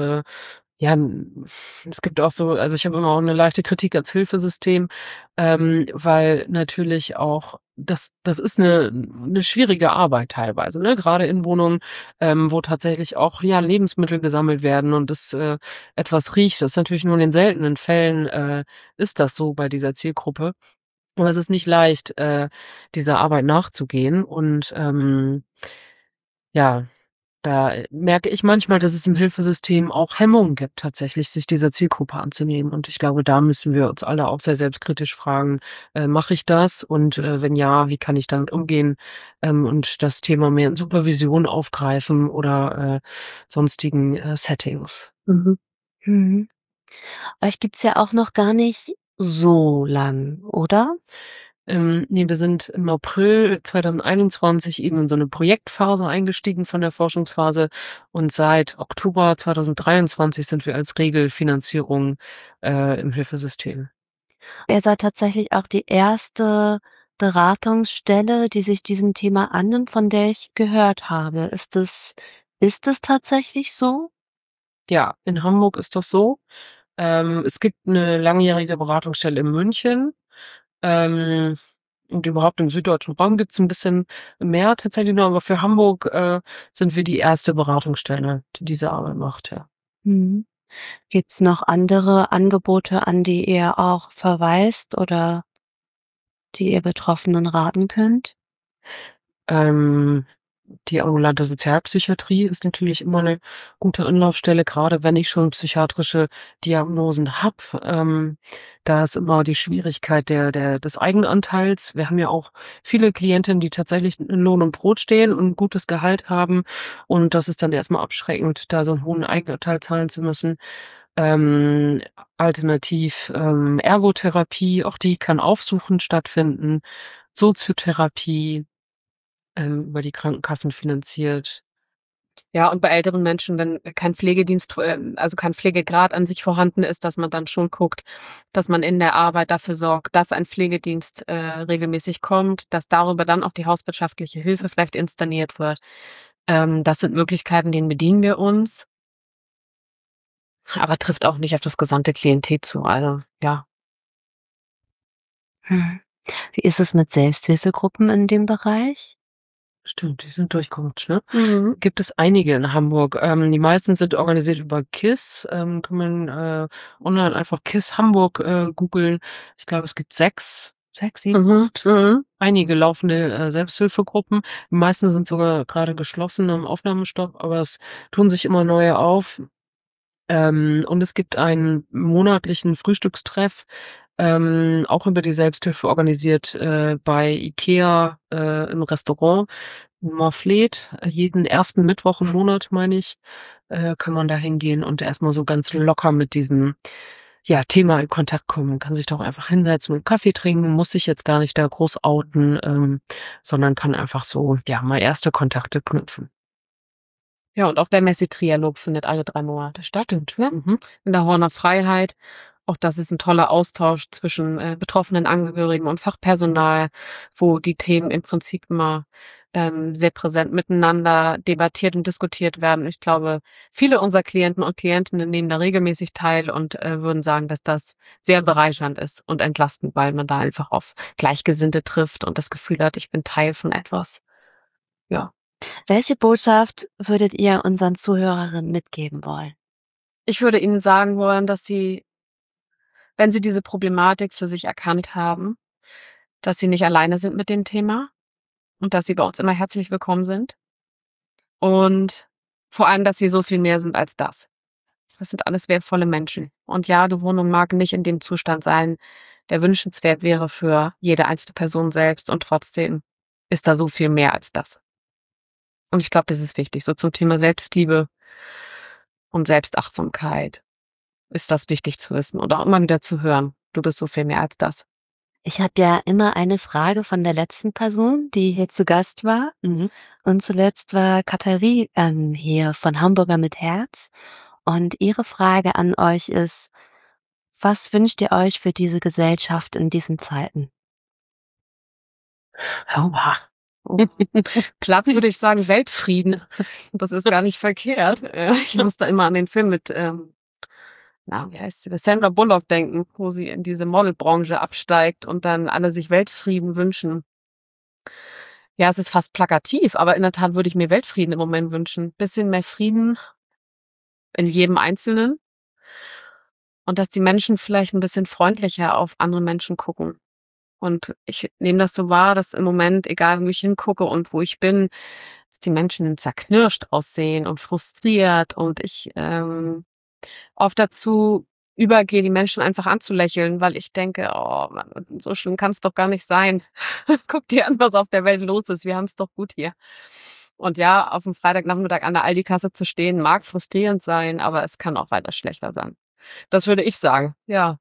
es gibt auch so, also ich habe immer auch eine leichte Kritik als Hilfesystem, weil natürlich auch das ist eine schwierige Arbeit teilweise, ne? Gerade in Wohnungen, wo tatsächlich auch, Lebensmittel gesammelt werden und es etwas riecht. Das ist natürlich nur in den seltenen Fällen ist das so bei dieser Zielgruppe. Aber es ist nicht leicht, dieser Arbeit nachzugehen und, da merke ich manchmal, dass es im Hilfesystem auch Hemmungen gibt, tatsächlich sich dieser Zielgruppe anzunehmen. Und ich glaube, da müssen wir uns alle auch sehr selbstkritisch fragen, mache ich das? Und wenn ja, wie kann ich damit umgehen? Und das Thema mehr in Supervision aufgreifen oder sonstigen Settings. Euch gibt's ja auch noch gar nicht so lang, oder? Wir sind im April 2021 eben in so eine Projektphase eingestiegen von der Forschungsphase und seit Oktober 2023 sind wir als Regelfinanzierung im Hilfesystem. Ihr seid tatsächlich auch die erste Beratungsstelle, die sich diesem Thema annimmt, von der ich gehört habe. Ist es tatsächlich so? Ja, in Hamburg ist das so. Es gibt eine langjährige Beratungsstelle in München. Und überhaupt im süddeutschen Raum gibt's ein bisschen mehr tatsächlich noch, aber für Hamburg sind wir die erste Beratungsstelle, die diese Arbeit macht, ja. Gibt's noch andere Angebote, an die ihr auch verweist oder die ihr Betroffenen raten könnt? Die ambulante Sozialpsychiatrie ist natürlich immer eine gute Anlaufstelle, gerade wenn ich schon psychiatrische Diagnosen habe. Da ist immer die Schwierigkeit des Eigenanteils. Wir haben ja auch viele Klientinnen, die tatsächlich in Lohn und Brot stehen und ein gutes Gehalt haben. Und das ist dann erstmal abschreckend, da so einen hohen Eigenanteil zahlen zu müssen. Alternativ Ergotherapie, auch die kann aufsuchend stattfinden. Soziotherapie, über die Krankenkassen finanziert. Ja, und bei älteren Menschen, wenn kein Pflegedienst, also kein Pflegegrad an sich vorhanden ist, dass man dann schon guckt, dass man in der Arbeit dafür sorgt, dass ein Pflegedienst regelmäßig kommt, dass darüber dann auch die hauswirtschaftliche Hilfe vielleicht inszeniert wird. Das sind Möglichkeiten, denen bedienen wir uns, aber trifft auch nicht auf das gesamte Klientel zu. Also ja. Wie ist es mit Selbsthilfegruppen in dem Bereich? Stimmt, die sind durchgerutscht, ne? Gibt es einige in Hamburg. Die meisten sind organisiert über KISS. Kann man online einfach KISS Hamburg googeln. Ich glaube, es gibt 6, 7, 8. Einige laufende Selbsthilfegruppen. Die meisten sind sogar gerade geschlossen im Aufnahmestopp, aber es tun sich immer neue auf. Und es gibt einen monatlichen Frühstückstreff, auch über die Selbsthilfe organisiert bei IKEA im Restaurant in Morfleet. Jeden ersten Mittwoch im Monat, meine ich, kann man da hingehen und erstmal so ganz locker mit diesem Thema in Kontakt kommen. Man kann sich doch einfach hinsetzen und Kaffee trinken, muss sich jetzt gar nicht da groß outen, sondern kann einfach so mal erste Kontakte knüpfen. Ja, und auch der Messi-Trialog findet alle 3 Monate statt. Stimmt. Ja? Mhm. In der Horner Freiheit. Auch das ist ein toller Austausch zwischen betroffenen Angehörigen und Fachpersonal, wo die Themen im Prinzip immer sehr präsent miteinander debattiert und diskutiert werden. Ich glaube, viele unserer Klienten und Klientinnen nehmen da regelmäßig teil und würden sagen, dass das sehr bereichernd ist und entlastend, weil man da einfach auf Gleichgesinnte trifft und das Gefühl hat, ich bin Teil von etwas. Ja. Welche Botschaft würdet ihr unseren Zuhörerinnen mitgeben wollen? Ich würde Ihnen sagen wollen, dass Sie, wenn Sie diese Problematik für sich erkannt haben, dass Sie nicht alleine sind mit dem Thema und dass Sie bei uns immer herzlich willkommen sind. Und vor allem, dass Sie so viel mehr sind als das. Das sind alles wertvolle Menschen. Und ja, die Wohnung mag nicht in dem Zustand sein, der wünschenswert wäre für jede einzelne Person selbst. Und trotzdem ist da so viel mehr als das. Und ich glaube, das ist wichtig. So zum Thema Selbstliebe und Selbstachtsamkeit ist das wichtig zu wissen und auch immer wieder zu hören. Du bist so viel mehr als das. Ich habe ja immer eine Frage von der letzten Person, die hier zu Gast war. Und zuletzt war Katharie hier von Hamburger mit Herz. Und ihre Frage an euch ist, was wünscht ihr euch für diese Gesellschaft in diesen Zeiten? Platt würde ich sagen, Weltfrieden. Das ist gar nicht verkehrt. Ich muss da immer an den Film mit, wie heißt sie, Sandra Bullock denken, wo sie in diese Modelbranche absteigt und dann alle sich Weltfrieden wünschen. Ja, es ist fast plakativ, aber in der Tat würde ich mir Weltfrieden im Moment wünschen. Bisschen mehr Frieden in jedem Einzelnen und dass die Menschen vielleicht ein bisschen freundlicher auf andere Menschen gucken. Und ich nehme das so wahr, dass im Moment, egal wo ich hingucke und wo ich bin, dass die Menschen zerknirscht aussehen und frustriert und ich oft dazu übergehe, die Menschen einfach anzulächeln, weil ich denke, oh Mann, so schlimm kann es doch gar nicht sein. Guck dir an, was auf der Welt los ist. Wir haben es doch gut hier. Und ja, auf dem Freitagnachmittag an der Aldi-Kasse zu stehen, mag frustrierend sein, aber es kann auch weiter schlechter sein. Das würde ich sagen, ja.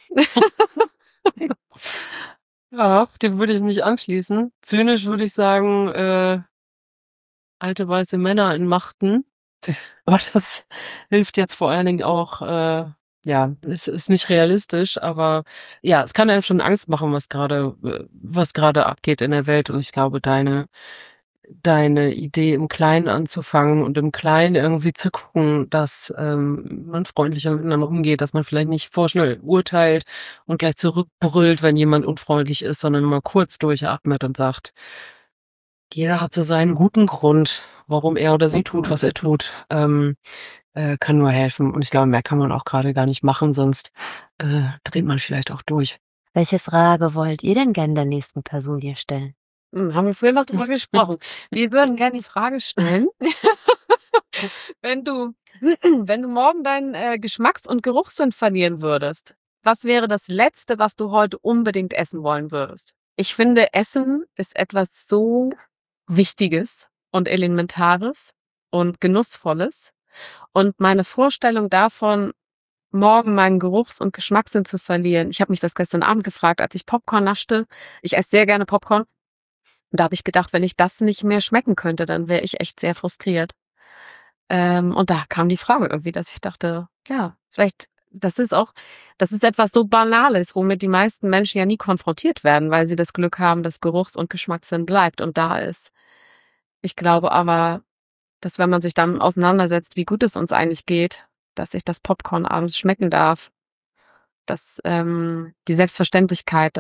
Ja, dem würde ich mich anschließen. Zynisch würde ich sagen, alte weiße Männer in Machten. Aber das hilft jetzt vor allen Dingen auch, es ist nicht realistisch, aber ja, es kann einem schon Angst machen, was gerade abgeht in der Welt. Und ich glaube, deine Idee im Kleinen anzufangen und im Kleinen irgendwie zu gucken, dass man freundlicher miteinander umgeht, dass man vielleicht nicht vorschnell urteilt und gleich zurückbrüllt, wenn jemand unfreundlich ist, sondern mal kurz durchatmet und sagt, jeder hat so seinen guten Grund, warum er oder sie tut, was er tut, kann nur helfen. Und ich glaube, mehr kann man auch gerade gar nicht machen, sonst dreht man vielleicht auch durch. Welche Frage wollt ihr denn gerne der nächsten Person hier stellen? Haben wir vorhin noch drüber gesprochen. Wir würden gerne die Frage stellen, wenn du morgen deinen Geschmacks- und Geruchssinn verlieren würdest, was wäre das Letzte, was du heute unbedingt essen wollen würdest? Ich finde, Essen ist etwas so Wichtiges und Elementares und Genussvolles. Und meine Vorstellung davon, morgen meinen Geruchs- und Geschmackssinn zu verlieren, ich habe mich das gestern Abend gefragt, als ich Popcorn naschte. Ich esse sehr gerne Popcorn. Und da habe ich gedacht, wenn ich das nicht mehr schmecken könnte, dann wäre ich echt sehr frustriert. Und da kam die Frage irgendwie, dass ich dachte, ja, vielleicht, das ist etwas so Banales, womit die meisten Menschen ja nie konfrontiert werden, weil sie das Glück haben, dass Geruchs- und Geschmackssinn bleibt und da ist. Ich glaube aber, dass wenn man sich damit auseinandersetzt, wie gut es uns eigentlich geht, dass ich das Popcorn abends schmecken darf, dass die Selbstverständlichkeit,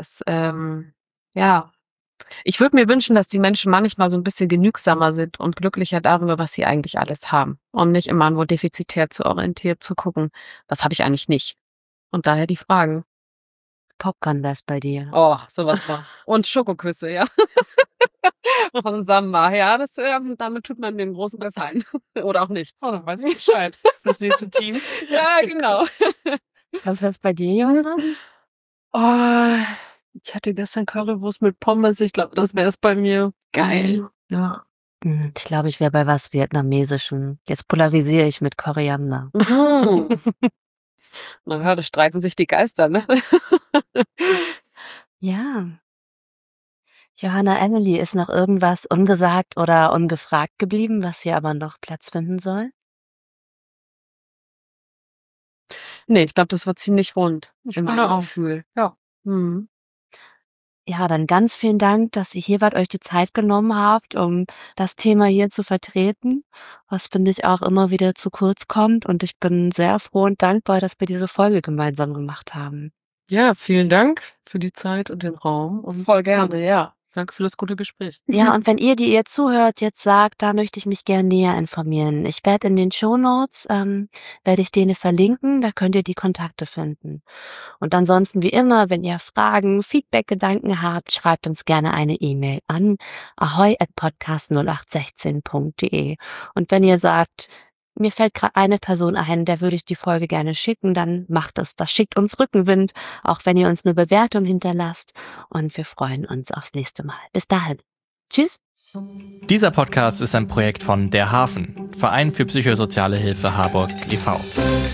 ich würde mir wünschen, dass die Menschen manchmal so ein bisschen genügsamer sind und glücklicher darüber, was sie eigentlich alles haben. Und nicht immer nur defizitär zu orientiert zu gucken, was habe ich eigentlich nicht. Und daher die Fragen. Popcorn wär's bei dir. Oh, sowas von. Und Schokoküsse, ja. Von Samba, ja, damit tut man den großen Gefallen. Oder auch nicht. Oh, dann weiß ich Bescheid fürs nächste Team. Ja, genau. Was wär's bei dir, Johanna? Oh, ich hatte gestern Currywurst mit Pommes. Ich glaube, das wäre es bei mir. Geil. Ja. Ich glaube, ich wäre bei was Vietnamesischem. Jetzt polarisiere ich mit Koriander. Na ja, da streiten sich die Geister, ne? Ja. Johanna, Emily, ist noch irgendwas ungesagt oder ungefragt geblieben, was hier aber noch Platz finden soll? Nee, ich glaube, das war ziemlich rund. Ich in finde meinem auch. Gefühl. Ja. Mhm. Ja, dann ganz vielen Dank, dass ihr hier wart, euch die Zeit genommen habt, um das Thema hier zu vertreten, was finde ich auch immer wieder zu kurz kommt. Und ich bin sehr froh und dankbar, dass wir diese Folge gemeinsam gemacht haben. Ja, vielen Dank für die Zeit und den Raum und Voll gerne, ja. danke für das gute Gespräch. Ja, und wenn ihr, die ihr zuhört, jetzt sagt, da möchte ich mich gerne näher informieren. Ich werde in den Shownotes, werde ich denen verlinken, da könnt ihr die Kontakte finden. Und ansonsten, wie immer, wenn ihr Fragen, Feedback, Gedanken habt, schreibt uns gerne eine E-Mail an ahoi@podcast0816.de. Und wenn ihr sagt, mir fällt gerade eine Person ein, der würde ich die Folge gerne schicken, dann macht es. Das schickt uns Rückenwind, auch wenn ihr uns eine Bewertung hinterlasst. Und wir freuen uns aufs nächste Mal. Bis dahin. Tschüss. Dieser Podcast ist ein Projekt von Der Hafen, Verein für psychosoziale Hilfe Harburg e.V.